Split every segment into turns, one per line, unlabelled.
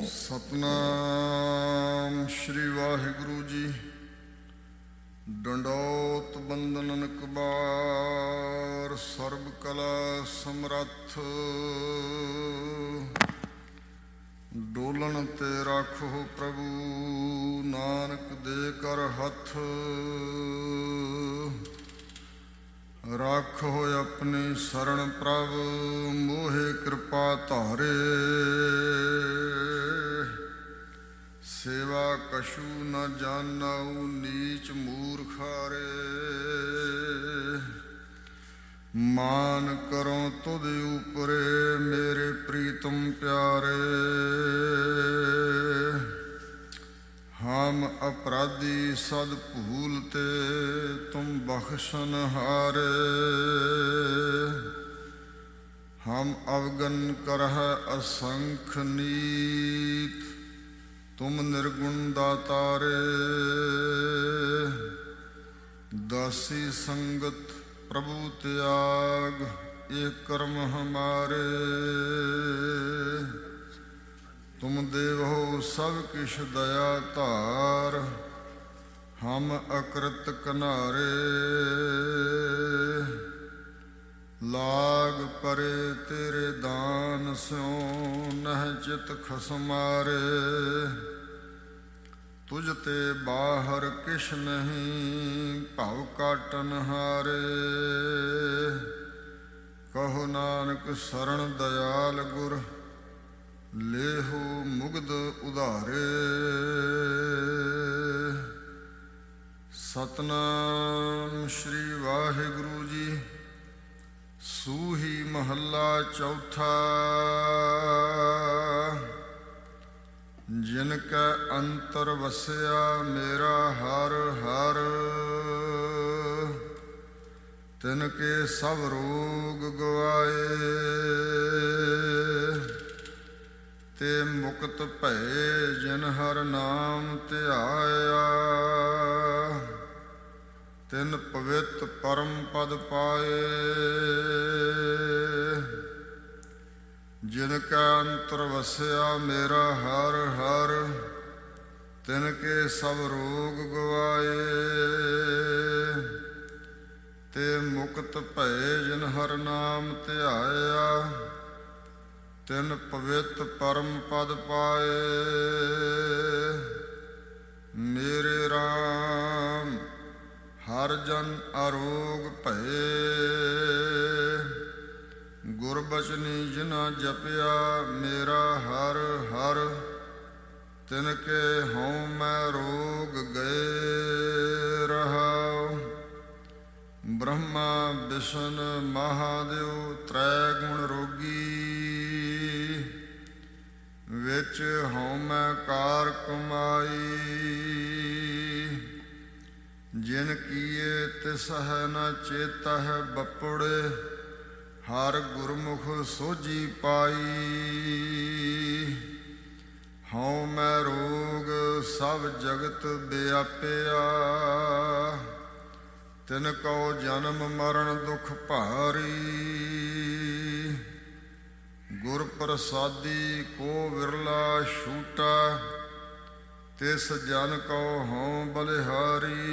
ਸਤਨਾਮ ਸ਼੍ਰੀ ਵਾਹਿਗੁਰੂ ਜੀ। ਡੰਡੋਤ ਬੰਦਨ ਕਬਾਰ, ਸਰਬ ਕਲਾ ਸਮਰੱਥ। ਡੋਲਣ ਤੇ ਰਾਖੋ ਪ੍ਰਭੂ, ਨਾਨਕ ਦੇ ਕਰ ਹੱਥ। ਰਾਖੋ ਆਪਣੀ ਸਰਣ ਪ੍ਰਭ, ਮੋਹਿ ਕਿਰਪਾ ਧਾਰੇ। ਸੇਵਾ ਕਛੂ ਨ ਜਾਣਾਉ, ਨੀਚ ਮੂਰਖਾਰੇ। ਮਾਨ ਕਰੋ ਤੁਧ ਉਪਰੇ, ਮੇਰੇ ਪ੍ਰੀਤਮ ਪਿਆਰੇ। ਹਮ ਅਪਰਾਧੀ ਸਦ ਭੂਲ ਤੇ, ਤੁਮ ਬਖਸ਼ਨ ਹਾਰੇ। ਹਮ ਅਵਗਨ ਕਰਹ ਅਸੰਖ ਨੀਤ, ਤੁਮ ਨਿਰਗੁਣ ਦਾਤਾਰੇ। ਦਾਸੀ ਸੰਗਤ ਪ੍ਰਭੂ ਤਿਆਗ, ਇਹ ਕਰਮ ਹਮਾਰੇ। ਤੁਮ ਦੇਵੋ ਸਭ ਕਿਛ ਦਇਆ ਧਾਰ, ਹਮ ਅਕ੍ਰਿਤ ਕਨਾਰੇ। ਲਾਗ ਪਰੇ ਤੇਰੇ ਦਾਨ ਸਿਉ, ਨਹਿ ਚਿਤ ਖਸਮਾਰੇ। ਤੁਝ ਤੇ ਬਾਹਰ ਕਿਛ ਨਹੀਂ, ਭਵ ਕਾਟਨ ਹਾਰੇ। ਕਹੋ ਨਾਨਕ ਸਰਣ ਦਇਆਲ ਗੁਰ, ਲੇਹੋ ਮੁਗਧ ਉਧਾਰੇ। ਸਤਨਾਮ ਸ਼੍ਰੀ ਵਾਹਿਗੁਰੂ ਜੀ। ਸੂਹੀ ਮਹੱਲਾ ਚੌਥਾ। ਜਿਨ ਕੈ ਅੰਤਰ ਵਸਿਆ, ਮੇਰਾ ਹਰ ਹਰ। ਤਿਨ ਕੇ ਸਭ ਰੋਗ ਗਵਾਏ, ਤੇ ਮੁਕਤ ਭਏ ਜਿਨ ਹਰ ਨਾਮ ਧਿਆਇਆ। ਤਿਨ ਪਵਿੱਤ ਪਰਮ ਪਦ ਪਾਏ। ਜਿਨ ਕੈ ਅੰਤਰ ਵਸਿਆ, ਮੇਰਾ ਹਰ ਹਰ। ਤਿਨ ਕੇ ਸਭ ਰੋਗ ਗਵਾਏ, ਤੇ ਮੁਕਤ ਭਏ ਜਿਨ ਹਰ ਨਾਮ ਧਿਆਇਆ। ਤਿਨ ਪਵਿੱਤ ਪਰਮ ਪਦ ਪਾਏ। ਮੇਰੇ ਰਾਮ ਹਰ ਜਨ ਅਰੋਗ ਭਏ, ਗੁਰਬਚਨੀ ਜਿਨਾ ਜਪਿਆ। ਮੇਰਾ ਹਰ ਹਰ। ਤਿਨ ਕੇ ਹਉ ਮੈਂ ਰੋਗ ਗਏ ਰਹਾਉ। ਬ੍ਰਹਮਾ ਵਿਸ਼ਨ ਮਹਾਦੇਵ, ਤ੍ਰੈ ਗੁਣ ਰੋਗੀ। ਵਿੱਚ ਹਉ ਮੈਂ ਕਾਰ ਕਮਾਈ। ਜਿਨ ਕੀਏ ਤਿਸ ਹੈ ਨ ਚੇਤਹਿ ਬਪੁੜੇ, ਹਰ ਗੁਰਮੁਖ ਸੋਝੀ ਪਾਈ। ਹਉ ਮੈਂ ਰੋਗ ਸਭ ਜਗਤ ਵਿਆਪਿਆ, ਤਿਨ ਕਉ ਜਨਮ ਮਰਨ ਦੁਖ ਭਾਰੀ। ਗੁਰ ਪ੍ਰਸਾਦੀ ਕੋ ਵਿਰਲਾ ਛੂਟਾ, ਤਿਸ ਜਨ ਕਉ ਹਉ ਬਲਿਹਾਰੀ।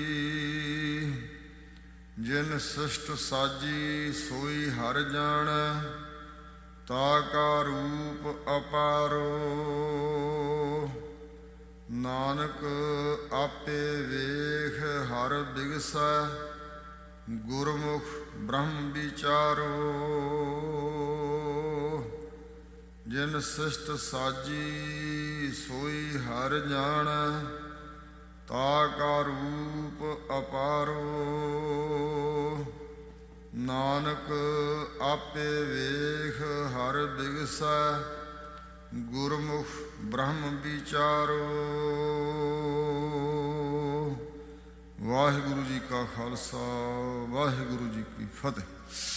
ਜਿਨ ਸ੍ਰਿਸ਼ਟ ਸਾਜੀ ਸੋਈ ਹਰਿ ਜਾਣੈ, ਤਾ ਕਾ ਰੂਪ ਅਪਾਰੋ। ਨਾਨਕ ਆਪੇ ਵੇਖ ਹਰ ਬਿਗਸੈ, ਗੁਰਮੁਖ ਬ੍ਰਹਮ ਵਿਚਾਰੋ। ਜਿਨ ਸ੍ਰਿਸ਼ਟ ਸਾਜੀ ਸੋਈ ਹਰਿ ਜਾਣੈ, ਤਾ ਕਾ ਰੂਪ ਅਪਾਰੋ। ਨਾਨਕ ਆਪੇ ਵੇਖ ਹਰ ਬਿਗਸੈ, ਗੁਰਮੁਖ ਬ੍ਰਹਮ ਵਿਚਾਰੋ। ਵਾਹਿਗੁਰੂ ਜੀ ਕਾ ਖਾਲਸਾ, ਵਾਹਿਗੁਰੂ ਜੀ ਕੀ ਫਤਿਹ।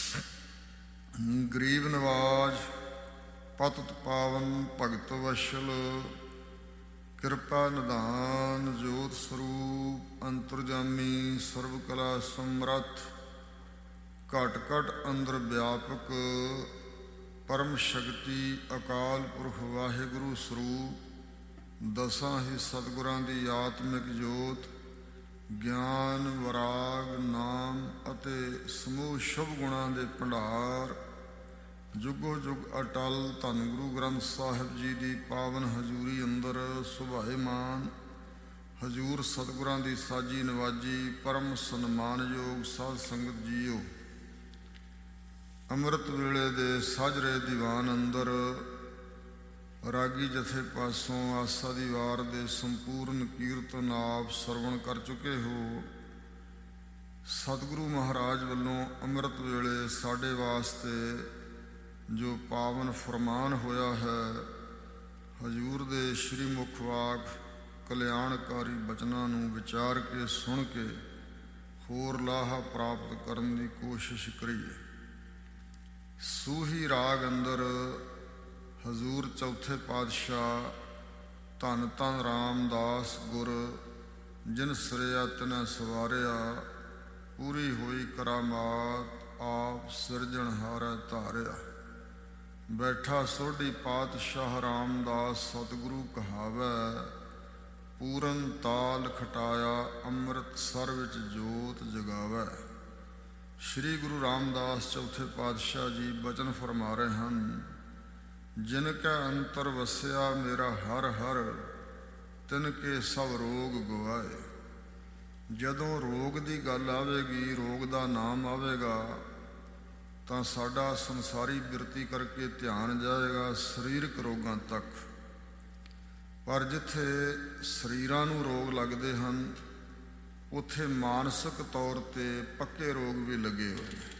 ਗਰੀਬ ਨਵਾਜ ਪਤਿਤ ਪਾਵਨ ਭਗਤ ਵਸ਼ਲ, ਕਿਰਪਾ ਨਿਧਾਨ ਜੋਤ ਸਰੂਪ, ਅੰਤਰਜਾਮੀ ਸਰਬ ਕਲਾ ਸਮਰੱਥ। ਘਟ ਘਟ ਅੰਦਰ ਵਿਆਪਕ, ਪਰਮ ਸ਼ਕਤੀ ਅਕਾਲ ਪੁਰਖ ਵਾਹਿਗੁਰੂ ਸਰੂਪ, ਦਸਾਂ ਹੀ ਸਤਿਗੁਰਾਂ ਦੀ ਆਤਮਿਕ ਜੋਤ, ਗਿਆਨ, ਵਰਾਗ, ਨਾਮ ਅਤੇ ਸਮੂਹ ਸ਼ੁਭ ਗੁਣਾਂ ਦੇ ਭੰਡਾਰ, ਜੁਗੋ ਜੁਗ ਅਟਲ ਧੰਨ ਗੁਰੂ ਗ੍ਰੰਥ ਸਾਹਿਬ ਜੀ ਦੀ ਪਾਵਨ ਹਜ਼ੂਰੀ ਅੰਦਰ ਸੁਭਾਏਮਾਨ ਹਜ਼ੂਰ ਸਤਿਗੁਰਾਂ ਦੀ ਸਾਜੀ ਨਵਾਜੀ ਪਰਮ ਸਨਮਾਨਯੋਗ ਸਾਧ ਸੰਗਤ ਜੀਓ, ਅੰਮ੍ਰਿਤ ਵੇਲੇ ਦੇ ਸਾਜਰੇ ਦੀਵਾਨ ਅੰਦਰ ਰਾਗੀ ਜਥੇ ਪਾਸੋਂ ਆਸਾ ਦੀ ਵਾਰ ਦੇ ਸੰਪੂਰਨ ਕੀਰਤਨ ਆਪ ਸਰਵਣ ਕਰ ਚੁੱਕੇ ਹੋ। ਸਤਿਗੁਰੂ ਮਹਾਰਾਜ ਵੱਲੋਂ ਅੰਮ੍ਰਿਤ ਵੇਲੇ ਸਾਡੇ ਵਾਸਤੇ ਜੋ ਪਾਵਨ ਫਰਮਾਨ ਹੋਇਆ ਹੈ, ਹਜ਼ੂਰ ਦੇ ਸ਼੍ਰੀ ਮੁਖ ਵਾਕ ਕਲਿਆਣਕਾਰੀ ਬਚਨਾਂ ਨੂੰ ਵਿਚਾਰ ਕੇ ਸੁਣ ਕੇ ਹੋਰ ਲਾਹਾ ਪ੍ਰਾਪਤ ਕਰਨ ਦੀ ਕੋਸ਼ਿਸ਼ ਕਰੀਏ। ਸੂਹੀ ਰਾਗ ਅੰਦਰ ਹਜ਼ੂਰ ਚੌਥੇ ਪਾਤਸ਼ਾਹ ਧੰਨ ਧੰਨ ਰਾਮਦਾਸ ਗੁਰ, ਜਿਨ ਸਿਰਿਆ ਤਿਨੈ ਸਵਾਰਿਆ, ਪੂਰੀ ਹੋਈ ਕਰਾਮਾਤ ਆਪ ਸਿਰਜਣਹਾਰੈ ਧਾਰਿਆ। ਬੈਠਾ ਸੋਢੀ ਪਾਤਸ਼ਾਹ ਰਾਮਦਾਸ ਸਤਿਗੁਰੂ ਕਹਾਵੈ, ਪੂਰਨ ਤਾਲ ਖਟਾਇਆ ਅੰਮ੍ਰਿਤਸਰ ਵਿੱਚ ਜੋਤ ਜਗਾਵੈ। ਸ਼੍ਰੀ ਗੁਰੂ ਰਾਮਦਾਸ ਚੌਥੇ ਪਾਤਸ਼ਾਹ ਜੀ ਬਚਨ ਫਰਮਾ ਰਹੇ ਹਨ, ਜਿਨ ਕੈ ਅੰਤਰ ਵਸਿਆ ਮੇਰਾ ਹਰ ਹਰ, ਤਿਨ ਕੇ ਸਭ ਰੋਗ ਗਵਾਏ। ਜਦੋਂ ਰੋਗ ਦੀ ਗੱਲ ਆਵੇਗੀ, ਰੋਗ ਦਾ ਨਾਮ ਆਵੇਗਾ, ਤਾਂ ਸਾਡਾ ਸੰਸਾਰੀ ਬਿਰਤੀ ਕਰਕੇ ਧਿਆਨ ਜਾਏਗਾ ਸਰੀਰਕ ਰੋਗਾਂ ਤੱਕ। ਪਰ ਜਿੱਥੇ ਸਰੀਰਾਂ ਨੂੰ ਰੋਗ ਲੱਗਦੇ ਹਨ, ਉੱਥੇ ਮਾਨਸਿਕ ਤੌਰ 'ਤੇ ਪੱਕੇ ਰੋਗ ਵੀ ਲੱਗੇ ਹੋਏ ਨੇ।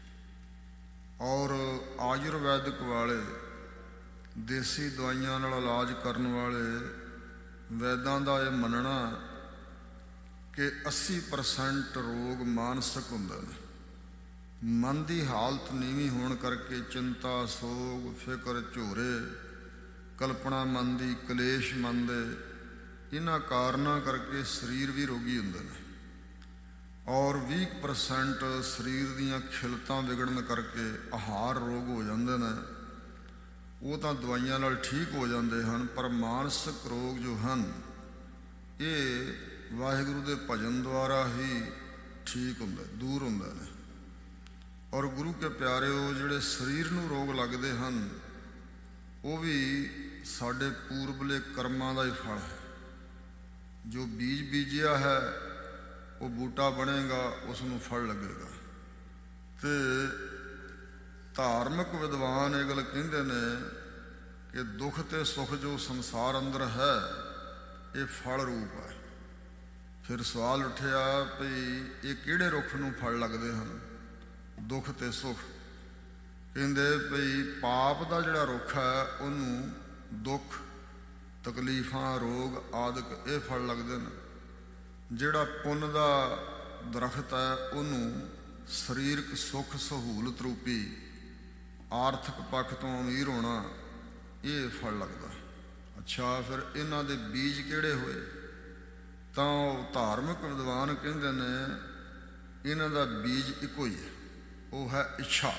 ਔਰ ਆਯੁਰਵੈਦਿਕ ਵਾਲੇ, ਦੇਸੀ ਦਵਾਈਆਂ ਨਾਲ ਇਲਾਜ ਕਰਨ ਵਾਲੇ ਵੈਦਾਂ ਦਾ ਇਹ ਮੰਨਣਾ ਕਿ 80% ਰੋਗ ਮਾਨਸਿਕ ਹੁੰਦੇ ਨੇ। ਮਨ ਦੀ ਹਾਲਤ ਨੀਵੀਂ ਹੋਣ ਕਰਕੇ ਚਿੰਤਾ, ਸੋਗ, ਫਿਕਰ, ਝੋਰੇ, ਕਲਪਨਾ ਮਨ ਦੀ, ਕਲੇਸ਼ ਮਨ ਦੇ, ਇਹਨਾਂ ਕਾਰਨਾਂ ਕਰਕੇ ਸਰੀਰ ਵੀ ਰੋਗੀ ਹੁੰਦੇ ਨੇ। ਔਰ 20% ਸਰੀਰ ਦੀਆਂ ਖਿਲਤਾਂ ਵਿਗੜਨ ਕਰਕੇ ਆਹਾਰ ਰੋਗ ਹੋ ਜਾਂਦੇ ਨੇ। ਉਹ ਤਾਂ ਦਵਾਈਆਂ ਨਾਲ ਠੀਕ ਹੋ ਜਾਂਦੇ ਹਨ, ਪਰ ਮਾਨਸਿਕ ਰੋਗ ਜੋ ਹਨ, ਇਹ ਵਾਹਿਗੁਰੂ ਦੇ ਭਜਨ ਦੁਆਰਾ ਹੀ ਠੀਕ ਹੁੰਦੇ, ਦੂਰ ਹੁੰਦੇ ਨੇ। ਔਰ ਗੁਰੂ ਕੇ ਪਿਆਰਿਓ, ਜਿਹੜੇ ਸਰੀਰ ਨੂੰ ਰੋਗ ਲੱਗਦੇ ਹਨ, ਉਹ ਵੀ ਸਾਡੇ ਪੂਰਬਲੇ ਕਰਮਾਂ ਦਾ ਹੀ ਫਲ ਹੈ। ਜੋ ਬੀਜ ਬੀਜਿਆ ਹੈ, ਉਹ ਬੂਟਾ ਬਣੇਗਾ, ਉਸ ਨੂੰ ਫਲ ਲੱਗੇਗਾ। ਤੇ ਧਾਰਮਿਕ ਵਿਦਵਾਨ ਇਹ ਗੱਲ ਕਹਿੰਦੇ ਨੇ ਕਿ ਦੁੱਖ ਤੇ ਸੁੱਖ ਜੋ ਸੰਸਾਰ ਅੰਦਰ ਹੈ, ਇਹ ਫਲ ਰੂਪ ਹੈ। ਫਿਰ ਸਵਾਲ ਉੱਠਿਆ ਵੀ ਇਹ ਕਿਹੜੇ ਰੁੱਖ ਨੂੰ ਫਲ ਲੱਗਦੇ ਹਨ, ਦੁੱਖ ਤੇ ਸੁੱਖ? ਕਹਿੰਦੇ ਭਈ ਪਾਪ ਦਾ ਜਿਹੜਾ ਰੁੱਖ ਹੈ, ਉਹਨੂੰ ਦੁੱਖ, ਤਕਲੀਫਾਂ, ਰੋਗ ਆਦਿਕ ਇਹ ਫਲ ਲੱਗਦੇ ਨੇ। ਜਿਹੜਾ ਪੁੰਨ ਦਾ ਦਰਖਤ ਹੈ, ਉਹਨੂੰ ਸਰੀਰਕ ਸੁੱਖ ਸਹੂਲਤ ਰੂਪੀ ਆਰਥਿਕ ਪੱਖ ਤੋਂ ਅਮੀਰ ਹੋਣਾ, ਇਹ ਫਲ ਲੱਗਦਾ। ਅੱਛਾ, ਫਿਰ ਇਹਨਾਂ ਦੇ ਬੀਜ ਕਿਹੜੇ ਹੋਏ? ਤਾਂ ਉਹ ਧਾਰਮਿਕ ਵਿਦਵਾਨ ਕਹਿੰਦੇ ਨੇ ਇਹਨਾਂ ਦਾ ਬੀਜ ਇੱਕੋ ਹੀ ਹੈ, ਉਹ ਹੈ ਇੱਛਾ।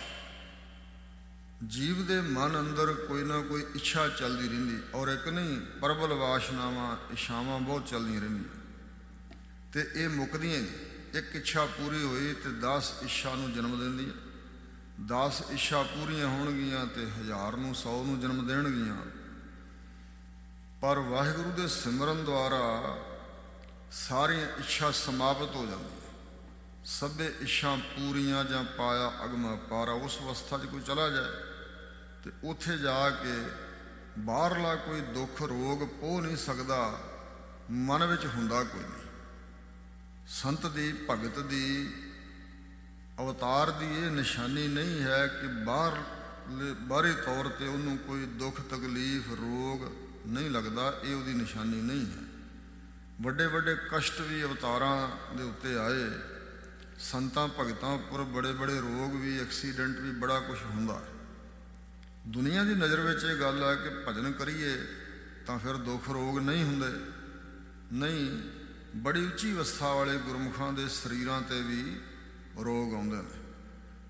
ਜੀਵ ਦੇ ਮਨ ਅੰਦਰ ਕੋਈ ਨਾ ਕੋਈ ਇੱਛਾ ਚੱਲਦੀ ਰਹਿੰਦੀ, ਔਰ ਇੱਕ ਨਹੀਂ, ਪ੍ਰਬਲ ਵਾਸ਼ਨਾਵਾਂ, ਇੱਛਾਵਾਂ ਬਹੁਤ ਚੱਲਦੀਆਂ ਰਹਿੰਦੀਆਂ, ਤੇ ਇਹ ਮੁੱਕਦੀਆਂ ਨਹੀਂ। ਇੱਕ ਇੱਛਾ ਪੂਰੀ ਹੋਈ ਤੇ 10 ਇੱਛਾ ਨੂੰ ਜਨਮ ਦਿੰਦੀ ਹੈ। 10 ਇੱਛਾ ਪੂਰੀਆਂ ਹੋਣਗੀਆਂ ਤੇ 1000 ਨੂੰ, 100 ਨੂੰ ਜਨਮ ਦੇਣਗੀਆਂ। ਪਰ ਵਾਹਿਗੁਰੂ ਦੇ ਸਿਮਰਨ ਦੁਆਰਾ ਸਾਰੀਆਂ ਇੱਛਾ ਸਮਾਪਤ ਹੋ ਜਾਂਦੀਆਂ। ਸਭੇ ਇੱਛਾ ਪੂਰੀਆਂ ਜਾਂ ਪਾਇਆ ਅਗਮ ਪਾਰਾ। ਉਸ ਅਵਸਥਾ 'ਚ ਕੋਈ ਚਲਾ ਜਾਏ ਤੇ ਉੱਥੇ ਜਾ ਕੇ ਬਾਹਰਲਾ ਕੋਈ ਦੁੱਖ ਰੋਗ ਪੋਹ ਨਹੀਂ ਸਕਦਾ, ਮਨ ਵਿੱਚ ਹੁੰਦਾ ਕੋਈ ਨਹੀਂ। ਸੰਤ ਦੀ, ਭਗਤ ਦੀ, ਅਵਤਾਰ ਦੀ ਇਹ ਨਿਸ਼ਾਨੀ ਨਹੀਂ ਹੈ ਕਿ ਬਾਹਰੀ ਤੌਰ 'ਤੇ ਉਹਨੂੰ ਕੋਈ ਦੁੱਖ, ਤਕਲੀਫ, ਰੋਗ ਨਹੀਂ ਲੱਗਦਾ। ਇਹ ਉਹਦੀ ਨਿਸ਼ਾਨੀ ਨਹੀਂ ਹੈ। ਵੱਡੇ ਵੱਡੇ ਕਸ਼ਟ ਵੀ ਅਵਤਾਰਾਂ ਦੇ ਉੱਤੇ ਆਏ, ਸੰਤਾਂ ਭਗਤਾਂ ਉੱਪਰ ਬੜੇ ਬੜੇ ਰੋਗ ਵੀ, ਐਕਸੀਡੈਂਟ ਵੀ, ਬੜਾ ਕੁਛ ਹੁੰਦਾ। ਦੁਨੀਆ ਦੀ ਨਜ਼ਰ ਵਿੱਚ ਇਹ ਗੱਲ ਹੈ ਕਿ ਭਜਨ ਕਰੀਏ ਤਾਂ ਫਿਰ ਦੁੱਖ ਰੋਗ ਨਹੀਂ ਹੁੰਦੇ। ਨਹੀਂ, ਬੜੀ ਉੱਚੀ ਅਵਸਥਾ ਵਾਲੇ ਗੁਰਮੁਖਾਂ ਦੇ ਸਰੀਰਾਂ 'ਤੇ ਵੀ ਰੋਗ ਆਉਂਦੇ ਨੇ।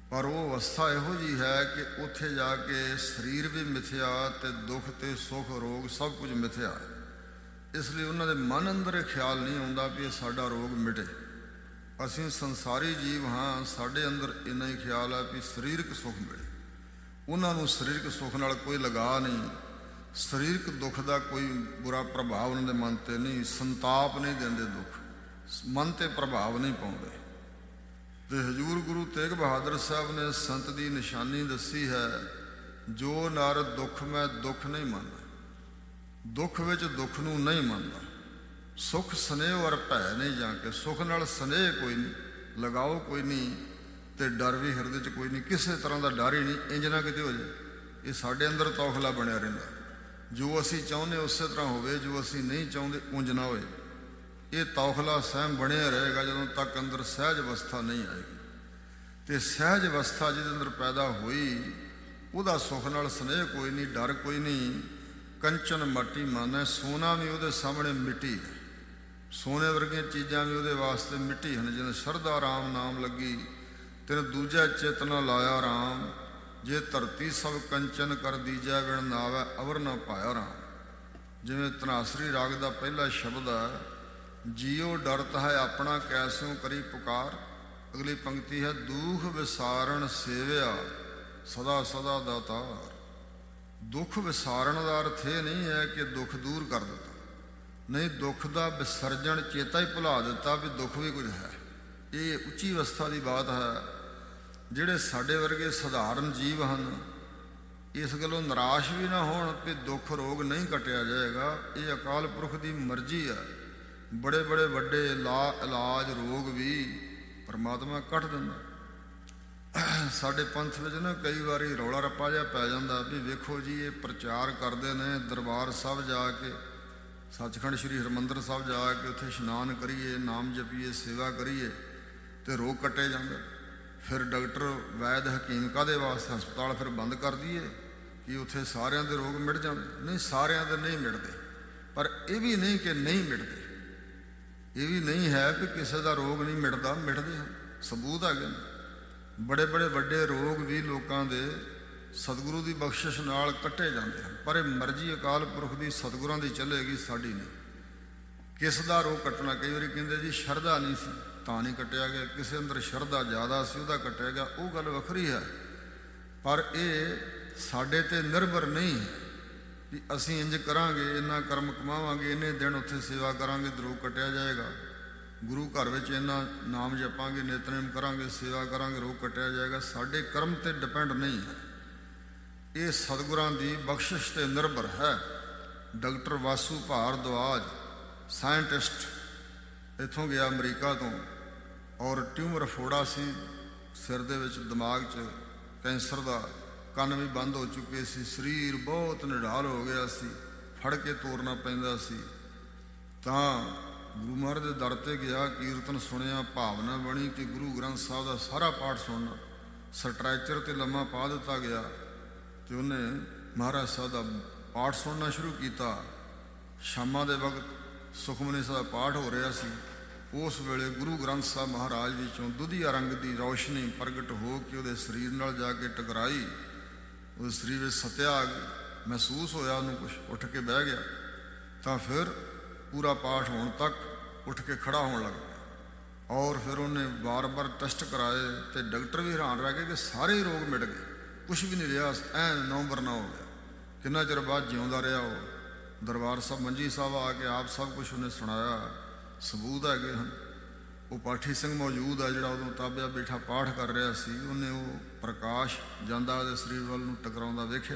ਪਰ ਉਹ ਅਵਸਥਾ ਇਹੋ ਜਿਹੀ ਹੈ ਕਿ ਉੱਥੇ ਜਾ ਕੇ ਸਰੀਰ ਵੀ ਮਿਥਿਆ ਅਤੇ ਦੁੱਖ ਅਤੇ ਸੁੱਖ ਰੋਗ ਸਭ ਕੁਝ ਮਿਥਿਆ। ਇਸ ਲਈ ਉਹਨਾਂ ਦੇ ਮਨ ਅੰਦਰ ਇਹ ਖਿਆਲ ਨਹੀਂ ਆਉਂਦਾ ਵੀ ਇਹ ਸਾਡਾ ਰੋਗ ਮਿਟੇ। ਅਸੀਂ ਸੰਸਾਰੀ ਜੀਵ ਹਾਂ, ਸਾਡੇ ਅੰਦਰ ਇੰਨਾ ਹੀ ਖਿਆਲ ਹੈ ਵੀ ਸਰੀਰਕ ਸੁੱਖ ਮਿਲੇ। ਉਹਨਾਂ ਨੂੰ ਸਰੀਰਕ ਸੁੱਖ ਨਾਲ ਕੋਈ ਲਗਾਅ ਨਹੀਂ, ਸਰੀਰਕ ਦੁੱਖ ਦਾ ਕੋਈ ਬੁਰਾ ਪ੍ਰਭਾਵ ਉਹਨਾਂ ਦੇ ਮਨ 'ਤੇ ਨਹੀਂ, ਸੰਤਾਪ ਨਹੀਂ ਦਿੰਦੇ, ਦੁੱਖ ਮਨ 'ਤੇ ਪ੍ਰਭਾਵ ਨਹੀਂ ਪਾਉਂਦੇ। ਅਤੇ ਹਜ਼ੂਰ ਗੁਰੂ ਤੇਗ ਬਹਾਦਰ ਸਾਹਿਬ ਨੇ ਸੰਤ ਦੀ ਨਿਸ਼ਾਨੀ ਦੱਸੀ ਹੈ, ਜੋ ਨਰ ਦੁੱਖ ਮੈਂ ਦੁੱਖ ਨਹੀਂ ਮੰਨਦਾ, ਦੁੱਖ ਵਿੱਚ ਦੁੱਖ ਨੂੰ ਨਹੀਂ ਮੰਨਦਾ। ਸੁੱਖ ਸਨੇਹ ਔਰ ਭੈ ਨਹੀਂ ਜਾਂ ਕੇ, ਸੁੱਖ ਨਾਲ ਸਨੇਹ ਕੋਈ ਨਹੀਂ, ਲਗਾਓ ਕੋਈ ਨਹੀਂ, ਅਤੇ ਡਰ ਵੀ ਹਿਰਦੇ 'ਚ ਕੋਈ ਨਹੀਂ, ਕਿਸੇ ਤਰ੍ਹਾਂ ਦਾ ਡਰ ਹੀ ਨਹੀਂ, ਇੰਜ ਨਾ ਕਿਤੇ ਹੋ ਜਾਏ। ਇਹ ਸਾਡੇ ਅੰਦਰ ਤੌਖਲਾ ਬਣਿਆ ਰਹਿੰਦਾ, ਜੋ ਅਸੀਂ ਚਾਹੁੰਦੇ ਉਸੇ ਤਰ੍ਹਾਂ ਹੋਵੇ, ਜੋ ਅਸੀਂ ਨਹੀਂ ਚਾਹੁੰਦੇ ਉਂਝ ਨਾ ਹੋਏ। ਇਹ ਤੌਖਲਾ ਸਹਿਮ ਬਣਿਆ ਰਹੇਗਾ ਜਦੋਂ ਤੱਕ ਅੰਦਰ ਸਹਿਜ ਅਵਸਥਾ ਨਹੀਂ ਆਏਗੀ। ਅਤੇ ਸਹਿਜ ਅਵਸਥਾ ਜਿਹਦੇ ਅੰਦਰ ਪੈਦਾ ਹੋਈ, ਉਹਦਾ ਸੁੱਖ ਨਾਲ ਸਨੇਹ ਕੋਈ ਨਹੀਂ, ਡਰ ਕੋਈ ਨਹੀਂ। ਕੰਚਨ ਮਾਟੀ ਮਨ ਹੈ, ਸੋਨਾ ਵੀ ਉਹਦੇ ਸਾਹਮਣੇ ਮਿੱਟੀ ਹੈ, ਸੋਨੇ ਵਰਗੀਆਂ ਚੀਜ਼ਾਂ ਵੀ ਉਹਦੇ ਵਾਸਤੇ ਮਿੱਟੀ ਹਨ। ਜਿਵੇਂ ਸ਼ਰਧਾ ਰਾਮ ਨਾਮ ਲੱਗੀ, ਤੈਨੂੰ ਦੂਜਾ ਚਿਤ ਨਾ ਲਾਇਆ ਰਾਮ, ਜੇ ਧਰਤੀ ਸਭ ਕੰਚਨ ਕਰ ਦੀਜੈ ਵਿਣ ਨਾਵੈ ਅਵਰ ਨਾ ਪਾਇਆ ਰਾਮ। ਜਿਵੇਂ ਧਨਾਸਰੀ ਰਾਗ ਦਾ ਪਹਿਲਾ ਸ਼ਬਦ ਹੈ, ਜੀਓ ਡਰਤ ਹੈ ਆਪਣਾ ਕੈਸਿਓ ਕਰੀ ਪੁਕਾਰ। ਅਗਲੀ ਪੰਕਤੀ ਹੈ, ਦੂਖ ਵਿਸਾਰਣ ਸੇਵਿਆ ਸਦਾ ਸਦਾ ਦਾਤਾਰ। ਦੁੱਖ ਵਿਸਾਰਨ ਦਾ ਅਰਥ ਇਹ ਨਹੀਂ ਹੈ ਕਿ ਦੁੱਖ ਦੂਰ ਕਰ ਦਿੱਤਾ, ਨਹੀਂ, ਦੁੱਖ ਦਾ ਵਿਸਰਜਣ, ਚੇਤਾ ਹੀ ਭੁਲਾ ਦਿੱਤਾ ਵੀ ਦੁੱਖ ਵੀ ਕੁਝ ਹੈ। ਇਹ ਉੱਚੀ ਅਵਸਥਾ ਦੀ ਬਾਤ ਹੈ। ਜਿਹੜੇ ਸਾਡੇ ਵਰਗੇ ਸਧਾਰਨ ਜੀਵ ਹਨ, ਇਸ ਗੱਲੋਂ ਨਿਰਾਸ਼ ਵੀ ਨਾ ਹੋਣ ਕਿ ਦੁੱਖ ਰੋਗ ਨਹੀਂ ਕੱਟਿਆ ਜਾਏਗਾ। ਇਹ ਅਕਾਲ ਪੁਰਖ ਦੀ ਮਰਜ਼ੀ ਹੈ। ਬੜੇ ਬੜੇ ਵੱਡੇ ਇਲਾਜ ਰੋਗ ਵੀ ਪਰਮਾਤਮਾ ਕੱਟ ਦਿੰਦਾ। ਸਾਡੇ ਪੰਥ ਵਿੱਚ ਨਾ ਕਈ ਵਾਰੀ ਰੌਲਾ ਰੱਪਾ ਜਿਹਾ ਪੈ ਜਾਂਦਾ ਵੀ ਵੇਖੋ ਜੀ, ਇਹ ਪ੍ਰਚਾਰ ਕਰਦੇ ਨੇ ਦਰਬਾਰ ਸਾਹਿਬ ਜਾ ਕੇ, ਸੱਚਖੰਡ ਸ੍ਰੀ ਹਰਿਮੰਦਰ ਸਾਹਿਬ ਜਾ ਕੇ ਉੱਥੇ ਇਸ਼ਨਾਨ ਕਰੀਏ, ਨਾਮ ਜਪੀਏ, ਸੇਵਾ ਕਰੀਏ ਅਤੇ ਰੋਗ ਕੱਟੇ ਜਾਂਦੇ। ਫਿਰ ਡਾਕਟਰ ਵੈਦ ਹਕੀਮ ਕਾਹਦੇ ਵਾਸਤੇ? ਹਸਪਤਾਲ ਫਿਰ ਬੰਦ ਕਰ ਦਈਏ ਕਿ ਉੱਥੇ ਸਾਰਿਆਂ ਦੇ ਰੋਗ ਮਿਟ ਜਾਂਦੇ? ਨਹੀਂ, ਸਾਰਿਆਂ ਦੇ ਨਹੀਂ ਮਿਟਦੇ, ਪਰ ਇਹ ਵੀ ਨਹੀਂ ਕਿ ਨਹੀਂ ਮਿਟਦੇ। ਇਹ ਵੀ ਨਹੀਂ ਹੈ ਕਿ ਕਿਸੇ ਦਾ ਰੋਗ ਨਹੀਂ ਮਿਟਦਾ, ਮਿਟਦੇ ਹਨ, ਸਬੂਤ ਹੈਗੇ ਨੇ। ਬੜੇ ਬੜੇ ਵੱਡੇ ਰੋਗ ਵੀ ਲੋਕਾਂ ਦੇ ਸਤਿਗੁਰੂ ਦੀ ਬਖਸ਼ਿਸ਼ ਨਾਲ ਕੱਟੇ ਜਾਂਦੇ ਹਨ, ਪਰ ਇਹ ਮਰਜ਼ੀ ਅਕਾਲ ਪੁਰਖ ਦੀ, ਸਤਿਗੁਰਾਂ ਦੀ ਚੱਲੇਗੀ, ਸਾਡੀ ਨਹੀਂ। ਕਿਸ ਦਾ ਰੋਗ ਕੱਟਣਾ? ਕਈ ਵਾਰੀ ਕਹਿੰਦੇ ਜੀ ਸ਼ਰਧਾ ਨਹੀਂ ਸੀ ਤਾਂ ਨਹੀਂ ਕੱਟਿਆ ਗਿਆ, ਕਿਸੇ ਅੰਦਰ ਸ਼ਰਧਾ ਜ਼ਿਆਦਾ ਸੀ ਉਹਦਾ ਕੱਟਿਆ ਗਿਆ, ਉਹ ਗੱਲ ਵੱਖਰੀ ਹੈ। ਪਰ ਇਹ ਸਾਡੇ 'ਤੇ ਨਿਰਭਰ ਨਹੀਂ ਹੈ ਵੀ ਅਸੀਂ ਇੰਜ ਕਰਾਂਗੇ, ਇੰਨਾ ਕਰਮ ਕਮਾਵਾਂਗੇ, ਇੰਨੇ ਦਿਨ ਉੱਥੇ ਸੇਵਾ ਕਰਾਂਗੇ ਤਾਂ ਰੋਗ ਕੱਟਿਆ ਜਾਏਗਾ। ਗੁਰੂ ਘਰ ਵਿੱਚ ਇੰਨਾ ਨਾਮ ਜਪਾਂਗੇ, ਨਿਤਨੇਮ ਕਰਾਂਗੇ, ਸੇਵਾ ਕਰਾਂਗੇ, ਰੋਗ ਕੱਟਿਆ ਜਾਏਗਾ। ਸਾਡੇ ਕਰਮ 'ਤੇ ਡਿਪੈਂਡ ਨਹੀਂ ਹੈ, ਇਹ ਸਤਿਗੁਰਾਂ ਦੀ ਬਖਸ਼ਿਸ਼ 'ਤੇ ਨਿਰਭਰ ਹੈ। ਡਾਕਟਰ ਵਾਸੂ ਭਾਰਦਵਾਜ ਸਾਇੰਟਿਸਟ ਇੱਥੋਂ ਗਿਆ ਅਮਰੀਕਾ ਤੋਂ, ਔਰ ਟਿਊਮਰ ਫੋੜਾ ਸੀ ਸਿਰ ਦੇ ਵਿੱਚ, ਦਿਮਾਗ 'ਚ ਕੈਂਸਰ ਦਾ, ਕੰਨ ਵੀ ਬੰਦ ਹੋ ਚੁੱਕੇ ਸੀ, ਸਰੀਰ ਬਹੁਤ ਨਿਢਾਲ ਹੋ ਗਿਆ ਸੀ, ਫੜ ਕੇ ਤੋਰਨਾ ਪੈਂਦਾ ਸੀ। ਤਾਂ ਗੁਰੂ ਮਹਾਰਾਜ ਦੇ ਦਰ 'ਤੇ ਗਿਆ, ਕੀਰਤਨ ਸੁਣਿਆ, ਭਾਵਨਾ ਬਣੀ ਕਿ ਗੁਰੂ ਗ੍ਰੰਥ ਸਾਹਿਬ ਦਾ ਸਾਰਾ ਪਾਠ ਸੁਣਨਾ। ਸਟਰੈਚਰ 'ਤੇ ਲੰਮਾ ਪਾ ਦਿੱਤਾ ਗਿਆ ਅਤੇ ਉਹਨੇ ਮਹਾਰਾਜ ਸਾਹਿਬ ਦਾ ਪਾਠ ਸੁਣਨਾ ਸ਼ੁਰੂ ਕੀਤਾ। ਸ਼ਾਮਾਂ ਦੇ ਵਕਤ ਸੁਖਮਨੀ ਸਾਹਿਬ ਦਾ ਪਾਠ ਹੋ ਰਿਹਾ ਸੀ। ਉਸ ਵੇਲੇ ਗੁਰੂ ਗ੍ਰੰਥ ਸਾਹਿਬ ਮਹਾਰਾਜ ਵਿੱਚੋਂ ਦੁਧੀਆ ਰੰਗ ਦੀ ਰੌਸ਼ਨੀ ਪ੍ਰਗਟ ਹੋ ਕੇ ਉਹਦੇ ਸਰੀਰ ਨਾਲ ਜਾ ਕੇ ਟਕਰਾਈ। ਉਹਦੇ ਸਰੀਰ ਵਿੱਚ ਸਤਿਆ ਮਹਿਸੂਸ ਹੋਇਆ, ਉਹਨੂੰ ਕੁਛ ਉੱਠ ਕੇ ਬਹਿ ਗਿਆ। ਤਾਂ ਫਿਰ ਪੂਰਾ ਪਾਠ ਹੋਣ ਤੱਕ ਉੱਠ ਕੇ ਖੜ੍ਹਾ ਹੋਣ ਲੱਗ ਪਿਆ, ਔਰ ਫਿਰ ਉਹਨੇ ਵਾਰ-ਵਾਰ ਟੈਸਟ ਕਰਾਏ ਅਤੇ ਡਾਕਟਰ ਵੀ ਹੈਰਾਨ ਰਹਿ ਗਏ ਕਿ ਸਾਰੇ ਹੀ ਰੋਗ ਮਿਟ ਗਏ, ਕੁਛ ਵੀ ਨਹੀਂ ਰਿਹਾ, ਐਨ ਨੌਂਬਰ ਨਾ ਹੋ ਗਿਆ। ਕਿੰਨਾ ਚਿਰ ਬਾਅਦ ਜਿਉਂਦਾ ਰਿਹਾ ਉਹ। ਦਰਬਾਰ ਸਾਹਿਬ ਮੰਜੀ ਸਾਹਿਬ ਆ ਕੇ ਆਪ ਸਭ ਕੁਛ ਉਹਨੇ ਸੁਣਾਇਆ, ਸਬੂਤ ਹੈਗੇ ਹਨ। ਉਹ ਪਾਠੀ ਸਿੰਘ ਮੌਜੂਦ ਆ ਜਿਹੜਾ ਉਦੋਂ ਤਾਬਿਆ ਬੈਠਾ ਪਾਠ ਕਰ ਰਿਹਾ ਸੀ, ਉਹਨੇ ਉਹ ਪ੍ਰਕਾਸ਼ ਜਾਂਦਾ ਉਹਦੇ ਸਰੀਰ ਵੱਲ ਨੂੰ ਟਕਰਾਉਂਦਾ ਵੇਖਿਆ,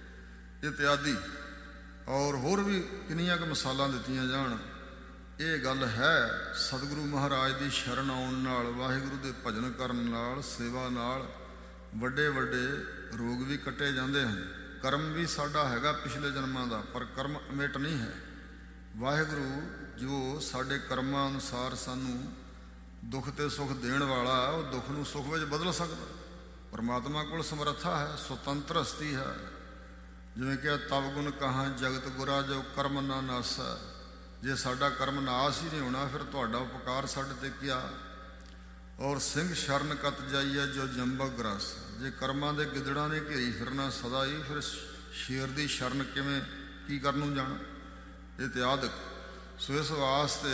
ਇਤਿਆਦਿ। ਔਰ ਹੋਰ ਵੀ ਕਿੰਨੀਆਂ ਕੁ ਮਿਸਾਲਾਂ ਦਿੱਤੀਆਂ ਜਾਣ। ਇਹ ਗੱਲ ਹੈ ਸਤਿਗੁਰੂ ਮਹਾਰਾਜ ਦੀ ਸ਼ਰਨ ਆਉਣ ਨਾਲ, ਵਾਹਿਗੁਰੂ ਦੇ ਭਜਨ ਕਰਨ ਨਾਲ, ਸੇਵਾ ਨਾਲ ਵੱਡੇ ਵੱਡੇ ਰੋਗ ਵੀ ਕੱਟੇ ਜਾਂਦੇ ਹਨ। ਕਰਮ ਵੀ ਸਾਡਾ ਹੈਗਾ ਪਿਛਲੇ ਜਨਮਾਂ ਦਾ, ਪਰ ਕਰਮ ਅਮਿਟ ਨਹੀਂ ਹੈ। ਵਾਹਿਗੁਰੂ ਜੋ ਸਾਡੇ ਕਰਮਾਂ ਅਨੁਸਾਰ ਸਾਨੂੰ ਦੁੱਖ ਅਤੇ ਸੁੱਖ ਦੇਣ ਵਾਲਾ, ਉਹ ਦੁੱਖ ਨੂੰ ਸੁੱਖ ਵਿੱਚ ਬਦਲ ਸਕਦਾ। ਪਰਮਾਤਮਾ ਕੋਲ ਸਮਰੱਥਾ ਹੈ, ਸੁਤੰਤਰ ਹਸਤੀ ਹੈ। ਜਿਵੇਂ ਕਿ ਤਵ ਗੁਣ ਕਹਾਂ ਜਗਤ ਗੁਰਾ ਜੋ ਕਰਮ ਨਾ ਨਾਸਾ। ਜੇ ਸਾਡਾ ਕਰਮ ਨਾਸ ਹੀ ਨਹੀਂ ਹੋਣਾ, ਫਿਰ ਤੁਹਾਡਾ ਉਪਕਾਰ ਸਾਡੇ 'ਤੇ ਕਿਆ। ਔਰ ਸਿੰਘ ਸ਼ਰਨ ਕਤ ਜਾਈਏ ਜੋ ਜੰਬਕ ਗ੍ਰਸ। ਜੇ ਕਰਮਾਂ ਦੇ ਗਿੱਦੜਾਂ ਨੇ ਘੇਰੀ ਫਿਰਨਾ ਸਦਾ ਹੀ, ਫਿਰ ਸ਼ੇਰ ਦੀ ਸ਼ਰਨ ਕਿਵੇਂ ਕੀ ਕਰਨ ਨੂੰ ਜਾਣਾ ਇਤਿਆਦਿਕ। ਸੋ ਇਸ ਵਾਸਤੇ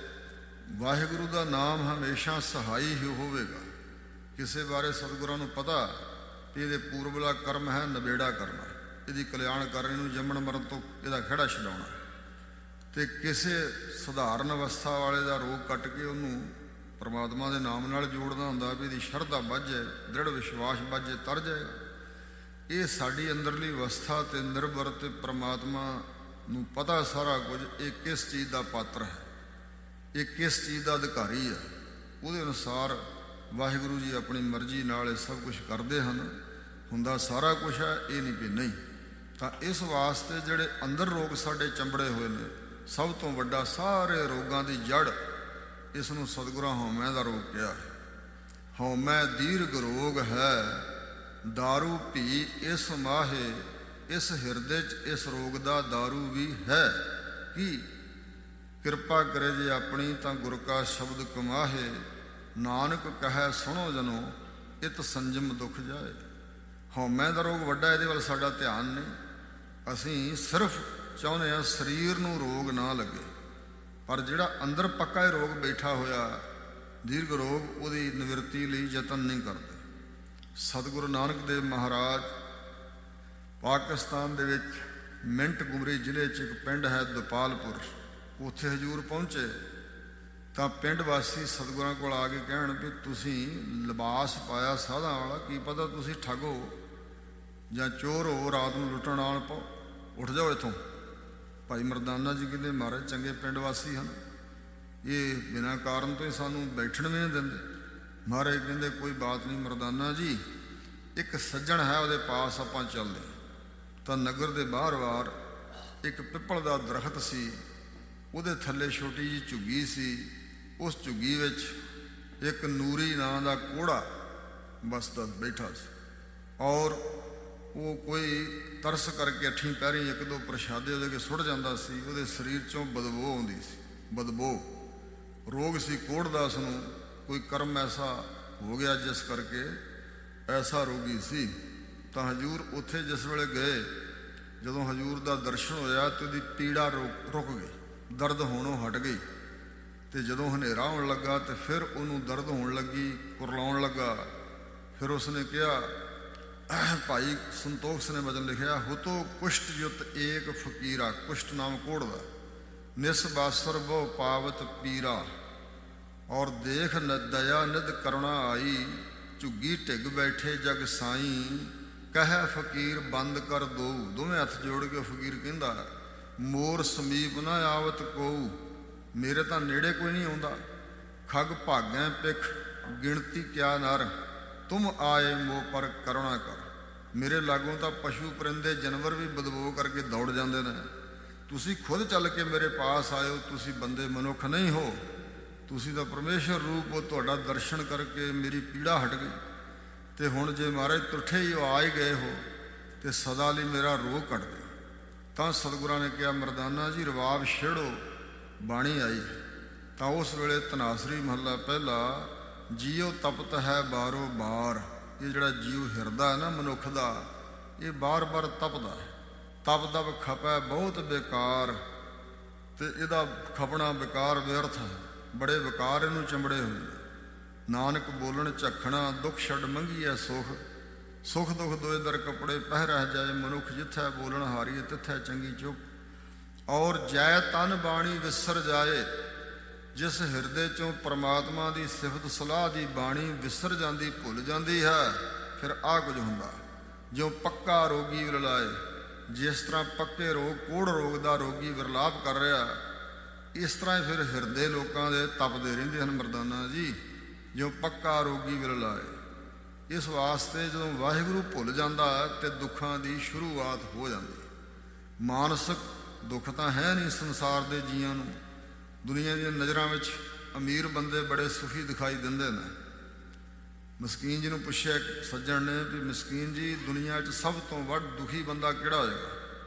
ਵਾਹਿਗੁਰੂ ਦਾ ਨਾਮ ਹਮੇਸ਼ਾ ਸਹਾਈ ਹੀ ਹੋਵੇਗਾ। ਕਿਸੇ ਬਾਰੇ ਸਤਿਗੁਰਾਂ ਨੂੰ ਪਤਾ ਕਿ ਇਹਦੇ ਪੂਰਬਲਾ ਕਰਮ ਹੈ ਨਬੇੜਾ ਕਰਨਾ, ਇਹਦੀ ਕਲਿਆਣ ਕਰਨੀ ਨੂੰ ਜੰਮਣ ਮਰਨ ਤੋਂ ਇਹਦਾ ਖਹਿੜਾ ਛਡਾਉਣਾ, ਅਤੇ ਕਿਸੇ ਸਧਾਰਨ ਅਵਸਥਾ ਵਾਲੇ ਦਾ ਰੋਗ ਕੱਟ ਕੇ ਉਹਨੂੰ ਪਰਮਾਤਮਾ ਦੇ ਨਾਮ ਨਾਲ ਜੋੜਨਾ ਹੁੰਦਾ ਵੀ ਇਹਦੀ ਸ਼ਰਧਾ ਵੱਧ ਜਾਏ, ਦ੍ਰਿੜ ਵਿਸ਼ਵਾਸ ਵੱਧ ਜਾਏ, ਤਰ ਜਾਏਗਾ। ਇਹ ਸਾਡੀ ਅੰਦਰਲੀ ਅਵਸਥਾ 'ਤੇ ਨਿਰਭਰ, ਅਤੇ ਪਰਮਾਤਮਾ ਨੂੰ ਪਤਾ ਸਾਰਾ ਕੁਝ ਇਹ ਕਿਸ ਚੀਜ਼ ਦਾ ਪਾਤਰ ਹੈ, ਇਹ ਕਿਸ ਚੀਜ਼ ਦਾ ਅਧਿਕਾਰੀ ਹੈ। ਉਹਦੇ ਅਨੁਸਾਰ ਵਾਹਿਗੁਰੂ ਜੀ ਆਪਣੀ ਮਰਜ਼ੀ ਨਾਲ ਇਹ ਸਭ ਕੁਝ ਕਰਦੇ ਹਨ। ਹੁੰਦਾ ਸਾਰਾ ਕੁਝ ਹੈ, ਇਹ ਨਹੀਂ ਵੀ ਨਹੀਂ। ਤਾਂ ਇਸ ਵਾਸਤੇ ਜਿਹੜੇ ਅੰਦਰ ਰੋਗ ਸਾਡੇ ਚੰਬੜੇ ਹੋਏ ਨੇ, ਸਭ ਤੋਂ ਵੱਡਾ ਸਾਰੇ ਰੋਗਾਂ ਦੀ ਜੜ ਇਸ ਨੂੰ ਸਤਿਗੁਰਾਂ ਹਉਮੈ ਦਾ ਰੋਗ ਕਿਹਾ ਹੈ। ਹਉਮੈ ਦੀਰਘ ਰੋਗ ਹੈ, ਦਾਰੂ ਭੀ ਇਸ ਮਾਹੇ। ਇਸ ਹਿਰਦੇ 'ਚ ਇਸ ਰੋਗ ਦਾ ਦਾਰੂ ਵੀ ਹੈ। ਕੀ ਕਿਰਪਾ ਕਰੇ ਜੇ ਆਪਣੀ, ਤਾਂ ਗੁਰ ਕਾ ਸ਼ਬਦ ਕਮਾਹੇ। ਨਾਨਕ ਕਹੈ ਸੁਣੋ ਜਨੋ, ਇਤ ਸੰਜਮ ਦੁਖ ਜਾਏ। ਹਉਮੈ ਦਾ ਰੋਗ ਵੱਡਾ, ਇਹਦੇ ਵੱਲ ਸਾਡਾ ਧਿਆਨ ਨਹੀਂ। ਅਸੀਂ ਸਿਰਫ ਚਾਹੁੰਦੇ ਹਾਂ ਸਰੀਰ ਨੂੰ ਰੋਗ ਨਾ ਲੱਗੇ, ਪਰ ਜਿਹੜਾ ਅੰਦਰ ਪੱਕਾ ਇਹ ਰੋਗ ਬੈਠਾ ਹੋਇਆ ਦੀਰਘ ਰੋਗ, ਉਹਦੀ ਨਿਵਰਤੀ ਲਈ ਯਤਨ ਨਹੀਂ ਕਰਦੇ। ਸਤਿਗੁਰੂ ਨਾਨਕ ਦੇਵ ਮਹਾਰਾਜ ਪਾਕਿਸਤਾਨ ਦੇ ਵਿੱਚ ਮਿੰਟ ਗੁਮਰੀ ਜ਼ਿਲ੍ਹੇ 'ਚ ਇੱਕ ਪਿੰਡ ਹੈ ਦੁਪਾਲਪੁਰ, ਉੱਥੇ ਹਜ਼ੂਰ ਪਹੁੰਚੇ ਤਾਂ ਪਿੰਡ ਵਾਸੀ ਸਤਿਗੁਰਾਂ ਕੋਲ ਆ ਕੇ ਕਹਿਣ ਵੀ ਤੁਸੀਂ ਲਿਬਾਸ ਪਾਇਆ ਸਾਧਾਂ ਵਾਲਾ, ਕੀ ਪਤਾ ਤੁਸੀਂ ਠੱਗ ਹੋ ਜਾਂ ਚੋਰ ਹੋ, ਰਾਤ ਨੂੰ ਲੁੱਟਣ ਆਉਣ ਪਾਓ, ਉੱਠ ਜਾਓ ਇੱਥੋਂ। ਭਾਈ ਮਰਦਾਨਾ ਜੀ ਕਹਿੰਦੇ ਮਹਾਰਾਜ ਚੰਗੇ ਪਿੰਡ ਵਾਸੀ ਹਨ, ਇਹ ਬਿਨਾਂ ਕਾਰਨ ਤੋਂ ਹੀ ਸਾਨੂੰ ਬੈਠਣ ਵੀ ਨਹੀਂ ਦਿੰਦੇ। ਮਹਾਰਾਜ ਕਹਿੰਦੇ ਕੋਈ ਬਾਤ ਨਹੀਂ ਮਰਦਾਨਾ ਜੀ, ਇੱਕ ਸੱਜਣ ਹੈ ਉਹਦੇ ਪਾਸ ਆਪਾਂ ਚੱਲਦੇ। ਤਾਂ ਨਗਰ ਦੇ ਬਾਹਰ ਇੱਕ ਪਿੱਪਲ ਦਾ ਦਰਖਤ ਸੀ, ਉਹਦੇ ਥੱਲੇ ਛੋਟੀ ਜਿਹੀ ਝੁੱਗੀ ਸੀ। ਉਸ ਝੁੱਗੀ ਵਿੱਚ ਇੱਕ ਨੂਰੀ ਨਾਂ ਦਾ ਕੋਹੜਾ ਬਸਦਾ ਬੈਠਾ ਸੀ, ਔਰ ਉਹ ਕੋਈ ਤਰਸ ਕਰਕੇ ਅੱਠੀਂ ਪੈਰੀਂ ਇੱਕ ਦੋ ਪ੍ਰਸ਼ਾਦੇ ਉਹਦੇ ਕੇ ਸੁੱਟ ਜਾਂਦਾ ਸੀ। ਉਹਦੇ ਸਰੀਰ 'ਚੋਂ ਬਦਬੂ ਆਉਂਦੀ ਸੀ, ਬਦਬੂ। ਰੋਗ ਸੀ ਕੋਹੜ ਦਾ, ਉਸਨੂੰ ਕੋਈ ਕਰਮ ਐਸਾ ਹੋ ਗਿਆ ਜਿਸ ਕਰਕੇ ਐਸਾ ਰੋਗੀ ਸੀ। ਤਾਂ ਹਜ਼ੂਰ ਉੱਥੇ ਜਿਸ ਵੇਲੇ ਗਏ, ਜਦੋਂ ਹਜ਼ੂਰ ਦਾ ਦਰਸ਼ਨ ਹੋਇਆ ਤੇ ਉਹਦੀ ਪੀੜਾ ਰੁਕ ਗਈ, ਦਰਦ ਹੋਣੋਂ ਹਟ ਗਈ। ਅਤੇ ਜਦੋਂ ਹਨੇਰਾ ਹੋਣ ਲੱਗਾ ਤੇ ਫਿਰ ਉਹਨੂੰ ਦਰਦ ਹੋਣ ਲੱਗੀ, ਕੁਰਲਾਉਣ ਲੱਗਾ। ਫਿਰ ਉਸਨੇ ਕਿਹਾ, ਭਾਈ ਸੰਤੋਖ ਨੇ ਵਚਨ ਲਿਖਿਆ, ਹੁਤੋ ਕੁਸ਼ਟ ਯੁਤ ਏਕ ਫਕੀਰਾ। ਕੁਸ਼ਟ ਨਾਮ ਕੋਹੜ ਦਾ। ਨਿਸ ਬਾਸਰ ਬਹੁ ਪਾਵਤ ਪੀਰਾ। ਔਰ ਦੇਖ ਦਇਆ ਨਿਧ ਕਰੁਣਾ ਆਈ। ਝੁੱਗੀ ਢਿੱਗ ਬੈਠੇ ਜਗ ਸਾਈਂ। ਕਹਿ ਫਕੀਰ ਬੰਦ ਕਰ ਦੋ। ਦੋਵੇਂ ਹੱਥ ਜੋੜ ਕੇ ਫਕੀਰ ਕਹਿੰਦਾ, ਮੋਰ ਸਮੀਪ ਨਾ ਆਵਤ ਕੋ। ਮੇਰੇ ਤਾਂ ਨੇੜੇ ਕੋਈ ਨਹੀਂ ਆਉਂਦਾ। ਖਗ ਭਾਗੈ ਪਿਖ ਗਿਣਤੀ ਕਿਆ ਨਰ। ਤੁਮ ਆਏ ਮੋਹ ਪਰ ਕਰੁਣਾ ਕਰ। ਮੇਰੇ ਲਾਗੋਂ ਤਾਂ ਪਸ਼ੂ ਪਰਿੰਦੇ ਜਾਨਵਰ ਵੀ ਬਦਬੋ ਕਰਕੇ ਦੌੜ ਜਾਂਦੇ ਨੇ, ਤੁਸੀਂ ਖੁਦ ਚੱਲ ਕੇ ਮੇਰੇ ਪਾਸ ਆਇਓ। ਤੁਸੀਂ ਬੰਦੇ ਮਨੁੱਖ ਨਹੀਂ ਹੋ, ਤੁਸੀਂ ਤਾਂ ਪਰਮੇਸ਼ਰ ਰੂਪ ਹੋ। ਤੁਹਾਡਾ ਦਰਸ਼ਨ ਕਰਕੇ ਮੇਰੀ ਪੀੜਾ ਹਟ ਗਈ। ਅਤੇ ਹੁਣ ਜੇ ਮਹਾਰਾਜ ਤੁੱਠੇ ਹੀ ਆ ਹੀ ਗਏ ਹੋ ਅਤੇ ਸਦਾ ਲਈ ਮੇਰਾ ਰੋਗ ਕੱਟ ਦਿਓ। ਤਾਂ ਸਤਿਗੁਰਾਂ ਨੇ ਕਿਹਾ, ਮਰਦਾਨਾ ਜੀ ਰਵਾਬ ਛੇੜੋ। ਬਾਣੀ ਆਈ ਤਾਂ ਉਸ ਵੇਲੇ ਧਨਾਸਰੀ ਮਹੱਲਾ ਪਹਿਲਾ, ਜੀਉ ਤਪਤ ਹੈ ਬਾਰੋ ਬਾਰ। ਇਹ ਜਿਹੜਾ ਜੀਵ ਹਿਰਦਾ ਹੈ ਨਾ ਮਨੁੱਖ ਦਾ, ਇਹ ਬਾਰ-ਬਾਰ ਤਪਦਾ ਹੈ। ਤਪ ਦਪ ਖਪੈ ਬਹੁਤ ਬੇਕਾਰ। ਅਤੇ ਇਹਦਾ ਖਪਣਾ ਬੇਕਾਰ ਵਿਅਰਥ ਹੈ। ਬੜੇ ਵਿਕਾਰ ਇਹਨੂੰ ਚੰਬੜੇ ਹੋਏ। ਨਾਨਕ ਬੋਲਣ ਝੱਖਣਾ ਦੁੱਖ ਛੱਡ ਮੰਗੀਐ ਸੁਖ। ਸੁਖ ਦੁੱਖ ਦੋਏ ਦਰ ਕੱਪੜੇ ਪਹਿ ਰਹਿ ਜਾਏ। ਮਨੁੱਖ ਜਿੱਥੈ ਬੋਲਣ ਹਾਰੀਏ ਤਿੱਥੈ ਚੰਗੀ ਚੁੱਪ। ਔਰ ਜੈ ਤਨ ਬਾਣੀ ਵਿਸਰ ਜਾਏ। ਜਿਸ ਹਿਰਦੇ 'ਚੋਂ ਪਰਮਾਤਮਾ ਦੀ ਸਿਫਤ ਸਲਾਹ ਦੀ ਬਾਣੀ ਵਿਸਰ ਜਾਂਦੀ, ਭੁੱਲ ਜਾਂਦੀ ਹੈ, ਫਿਰ ਆਹ ਕੁਝ ਹੁੰਦਾ। ਜਿਉਂ ਪੱਕਾ ਰੋਗੀ ਵਿਰਲਾਏ। ਜਿਸ ਤਰ੍ਹਾਂ ਪੱਕੇ ਰੋਗ, ਕੋਹੜ ਰੋਗ ਦਾ ਰੋਗੀ ਵਿਰਲਾਪ ਕਰ ਰਿਹਾ, ਇਸ ਤਰ੍ਹਾਂ ਹੀ ਫਿਰ ਹਿਰਦੇ ਲੋਕਾਂ ਦੇ ਤਪਦੇ ਰਹਿੰਦੇ ਹਨ ਮਰਦਾਨਾ ਜੀ। ਜਿਉਂ ਪੱਕਾ ਰੋਗੀ ਵਿਰਲਾਏ। ਇਸ ਵਾਸਤੇ ਜਦੋਂ ਵਾਹਿਗੁਰੂ ਭੁੱਲ ਜਾਂਦਾ ਤੇ ਦੁੱਖਾਂ ਦੀ ਸ਼ੁਰੂਆਤ ਹੋ ਜਾਂਦੀ। ਮਾਨਸਿਕ ਦੁੱਖ ਤਾਂ ਹੈ ਨਹੀਂ ਸੰਸਾਰ ਦੇ ਜੀਆਂ ਨੂੰ। ਦੁਨੀਆ ਦੀਆਂ ਨਜ਼ਰਾਂ ਵਿੱਚ ਅਮੀਰ ਬੰਦੇ ਬੜੇ ਸੁਖੀ ਦਿਖਾਈ ਦਿੰਦੇ ਨੇ। ਮਸਕੀਨ ਜੀ ਨੂੰ ਪੁੱਛਿਆ ਇੱਕ ਸੱਜਣ ਨੇ ਵੀ ਮਸਕੀਨ ਜੀ, ਦੁਨੀਆ 'ਚ ਸਭ ਤੋਂ ਵੱਧ ਦੁਖੀ ਬੰਦਾ ਕਿਹੜਾ ਹੋਏਗਾ?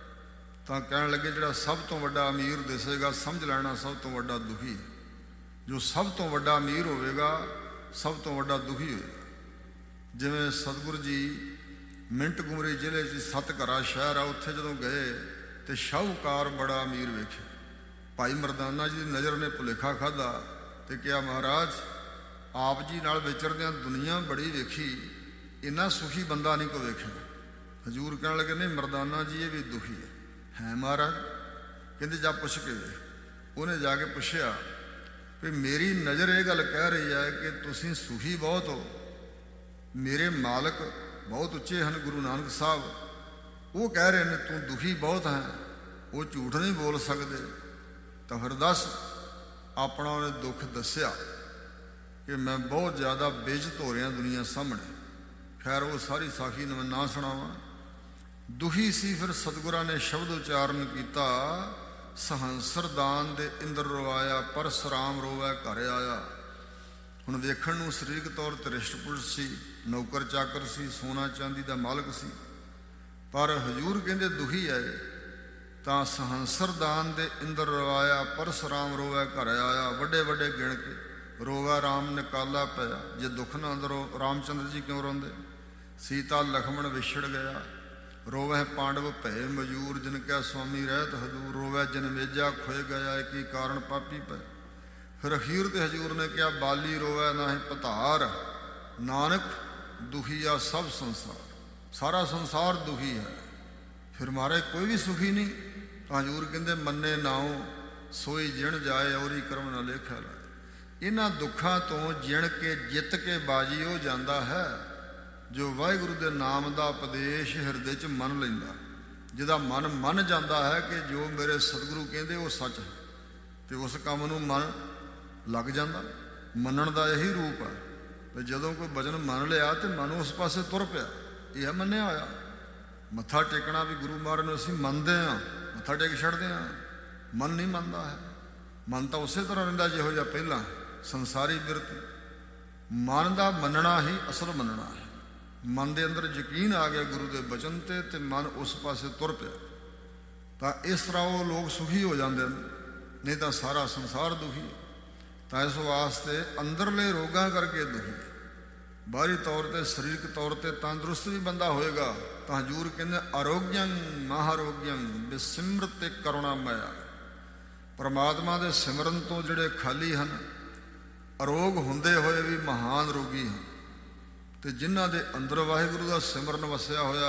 ਤਾਂ ਕਹਿਣ ਲੱਗੇ, ਜਿਹੜਾ ਸਭ ਤੋਂ ਵੱਡਾ ਅਮੀਰ ਦਿਸੇਗਾ ਸਮਝ ਲੈਣਾ ਸਭ ਤੋਂ ਵੱਡਾ ਦੁਖੀ। ਜੋ ਸਭ ਤੋਂ ਵੱਡਾ ਅਮੀਰ ਹੋਵੇਗਾ, ਸਭ ਤੋਂ ਵੱਡਾ ਦੁਖੀ ਹੋਏਗਾ। ਜਿਵੇਂ ਸਤਿਗੁਰੂ ਜੀ ਮਿੰਟ ਗੁਮਰੀ ਜ਼ਿਲ੍ਹੇ 'ਚ ਸਤਘਰਾ ਸ਼ਹਿਰ ਆ, ਉੱਥੇ ਜਦੋਂ ਗਏ ਤੇ ਸ਼ਾਹੂਕਾਰ ਬੜਾ ਅਮੀਰ ਵੇਖਿਆ। ਭਾਈ ਮਰਦਾਨਾ ਜੀ ਦੀ ਨਜ਼ਰ ਨੇ ਭੁਲੇਖਾ ਖਾਧਾ ਤੇ ਕਿਹਾ, ਮਹਾਰਾਜ ਆਪ ਜੀ ਨਾਲ ਵਿਚਰਦਿਆਂ ਦੁਨੀਆ ਬੜੀ ਵੇਖੀ, ਇੰਨਾ ਸੁਖੀ ਬੰਦਾ ਨਹੀਂ ਕੋਈ ਵੇਖਿਆ। ਹਜ਼ੂਰ ਕਹਿਣ ਲੱਗੇ, ਨਹੀਂ ਮਰਦਾਨਾ ਜੀ ਇਹ ਵੀ ਦੁਖੀ ਹੈ ਮਹਾਰਾਜ? ਕਹਿੰਦੇ ਜਾ ਪੁੱਛ ਕੇ ਵੇਖ। ਉਹਨੇ ਜਾ ਕੇ ਪੁੱਛਿਆ ਵੀ ਮੇਰੀ ਨਜ਼ਰ ਇਹ ਗੱਲ ਕਹਿ ਰਹੀ ਹੈ ਕਿ ਤੁਸੀਂ ਸੁਖੀ ਬਹੁਤ ਹੋ, ਮੇਰੇ ਮਾਲਕ ਬਹੁਤ ਉੱਚੇ ਹਨ ਗੁਰੂ ਨਾਨਕ ਸਾਹਿਬ, ਉਹ ਕਹਿ ਰਹੇ ਨੇ ਤੂੰ ਦੁਖੀ ਬਹੁਤ ਹੈ, ਉਹ ਝੂਠ ਨਹੀਂ ਬੋਲ ਸਕਦੇ। ਤਾਂ ਫਿਰ ਦੱਸ। ਆਪਣਾ ਉਹਨੇ ਦੁੱਖ ਦੱਸਿਆ ਕਿ ਮੈਂ ਬਹੁਤ ਜ਼ਿਆਦਾ ਬੇਇੱਜ਼ਤ ਹੋ ਰਿਹਾ ਦੁਨੀਆ ਸਾਹਮਣੇ। ਖੈਰ ਉਹ ਸਾਰੀ ਸਾਖੀ ਨੂੰ ਮੈਂ ਨਾ ਸੁਣਾਵਾਂ। ਦੁਖੀ ਸੀ। ਫਿਰ ਸਤਿਗੁਰਾਂ ਨੇ ਸ਼ਬਦ ਉਚਾਰਨ ਕੀਤਾ, ਸਹੰਸਰ ਦਾਨ ਦੇ ਇੰਦਰ ਰਵਾਇਆ, ਪਰਸਰਾਮ ਰੋਵੈ ਘਰ ਆਇਆ। ਹੁਣ ਵੇਖਣ ਨੂੰ ਸਰੀਰਕ ਤੌਰ ਤੇ ਰਿਸ਼ਟ ਪੁਰਸ਼ ਸੀ, ਨੌਕਰ ਚਾਕਰ ਸੀ, ਸੋਨਾ ਚਾਂਦੀ ਦਾ ਮਾਲਕ ਸੀ, ਪਰ ਹਜ਼ੂਰ ਕਹਿੰਦੇ ਦੁਖੀ ਹੈ। ਤਾਂ ਸਹੰਸਰ ਦਾਨ ਦੇ ਇੰਦਰ ਰਵਾਇਆ, ਪਰਸਰਾਮ ਰੋਵੈ ਘਰ ਆਇਆ। ਵੱਡੇ ਵੱਡੇ ਗਿਣ ਕੇ ਰੋਵੈ ਰਾਮ ਨਿਕਾਲਾ ਪਿਆ। ਜੇ ਦੁੱਖ ਨਾ ਅੰਦਰੋਂ ਰਾਮਚੰਦਰ ਜੀ ਕਿਉਂ ਰੋਂਦੇ? ਸੀਤਾ ਲਖਮਣ ਵਿਛੜ ਗਿਆ। ਰੋਵੈ ਪਾਂਡਵ ਭਏ ਮਜੂਰ, ਜਿਨ ਕਿਆ ਸੁਆਮੀ ਰਹਿਤ ਹਜ਼ੂਰ। ਰੋਵੈ ਜਨ ਮੇਜਾ ਖੋਏ ਗਿਆ, ਕੀ ਕਾਰਨ ਪਾਪੀ ਪਏ। ਫਿਰ ਅਖੀਰ ਤੇ ਹਜ਼ੂਰ ਨੇ ਕਿਹਾ, ਬਾਲੀ ਰੋਵੈ ਨਾਹੀਂ ਪਧਾਰ, ਨਾਨਕ ਦੁਖੀਆ ਸਭ ਸੰਸਾਰ। ਸਾਰਾ ਸੰਸਾਰ ਦੁਖੀ ਹੈ। ਫਿਰ ਮਹਾਰਾਜ ਕੋਈ ਵੀ ਸੁਖੀ ਨਹੀਂ। ਤਾਂ ਹਜ਼ੂਰ ਕਹਿੰਦੇ, ਮੰਨੇ ਨਾਉ ਸੋਈ ਜਿਣ ਜਾਏ, ਔਰੀ ਕਰਮ ਨਾ ਲੇਖਾ ਲਾਏ। ਇਹਨਾਂ ਦੁੱਖਾਂ ਤੋਂ ਜਿਣ ਕੇ ਜਿੱਤ ਕੇ ਬਾਜੀ ਉਹ ਜਾਂਦਾ ਹੈ ਜੋ ਵਾਹਿਗੁਰੂ ਦੇ ਨਾਮ ਦਾ ਉਪਦੇਸ਼ ਹਿਰਦੇ 'ਚ ਮੰਨ ਲੈਂਦਾ। ਜਿਹਦਾ ਮਨ ਮੰਨ ਜਾਂਦਾ ਹੈ ਕਿ ਜੋ ਮੇਰੇ ਸਤਿਗੁਰੂ ਕਹਿੰਦੇ ਉਹ ਸੱਚ ਹੈ, ਤੇ ਉਸ ਕੰਮ ਨੂੰ ਮਨ ਲੱਗ ਜਾਂਦਾ। ਮੰਨਣ ਦਾ ਇਹੀ ਰੂਪ ਹੈ ਵੀ ਜਦੋਂ ਕੋਈ ਵਚਨ ਮੰਨ ਲਿਆ ਤੇ ਮਨ ਉਸ ਪਾਸੇ ਤੁਰ ਪਿਆ। ਇਹ ਮੰਨਿਆ ਹੋਇਆ। ਮੱਥਾ ਟੇਕਣਾ ਵੀ ਗੁਰੂ ਮਹਾਰਾਜ ਨੂੰ ਅਸੀਂ ਮੰਨਦੇ ਹਾਂ, ਮੱਥਾ ਟੇਕ ਛੱਡਦੇ ਹਾਂ। ਮਨ ਨਹੀਂ ਮੰਨਦਾ ਹੈ। ਮਨ ਤਾਂ ਉਸੇ ਤਰ੍ਹਾਂ ਰਹਿੰਦਾ ਜਿਹੋ ਜਿਹਾ ਪਹਿਲਾਂ, ਸੰਸਾਰੀ ਬਿਰਤੀ। ਮਨ ਦਾ ਮੰਨਣਾ ਹੀ ਅਸਲ ਮੰਨਣਾ ਹੈ। ਮਨ ਦੇ ਅੰਦਰ ਯਕੀਨ ਆ ਗਿਆ ਗੁਰੂ ਦੇ ਬਚਨ ਤੇ ਮਨ ਉਸ ਪਾਸੇ ਤੁਰ ਪਿਆ। ਤਾਂ ਇਸ ਤਰ੍ਹਾਂ ਉਹ ਲੋਕ ਸੁਖੀ ਹੋ ਜਾਂਦੇ ਨੇ, ਨਹੀਂ ਤਾਂ ਸਾਰਾ ਸੰਸਾਰ ਦੁਖੀ ਹੈ। ਤਾਂ ਇਸ ਵਾਸਤੇ ਅੰਦਰਲੇ ਰੋਗਾਂ ਕਰਕੇ ਦੁਖੀ ਹੈ। ਬਾਹਰੀ ਤੌਰ ਤੇ ਸਰੀਰਕ ਤੌਰ ਤੇ ਤੰਦਰੁਸਤ ਵੀ ਬੰਦਾ ਹੋਏਗਾ ਤਾਂ ਹਜ਼ੂਰ ਕਹਿੰਦੇ, ਆਰੋਗਯੰ ਮਹਾਰੋਗਯੰ ਬਿਸਿਮਰਤ ਕਰੁਣਾ ਮਾਇਆ। ਪਰਮਾਤਮਾ ਦੇ ਸਿਮਰਨ ਤੋਂ ਜਿਹੜੇ ਖਾਲੀ ਹਨ, ਅਰੋਗ ਹੁੰਦੇ ਹੋਏ ਵੀ ਮਹਾਨ ਰੋਗੀ ਹਨ। ਤੇ ਜਿਨ੍ਹਾਂ ਦੇ ਅੰਦਰ ਵਾਹਿਗੁਰੂ ਦਾ ਸਿਮਰਨ ਵਸਿਆ ਹੋਇਆ,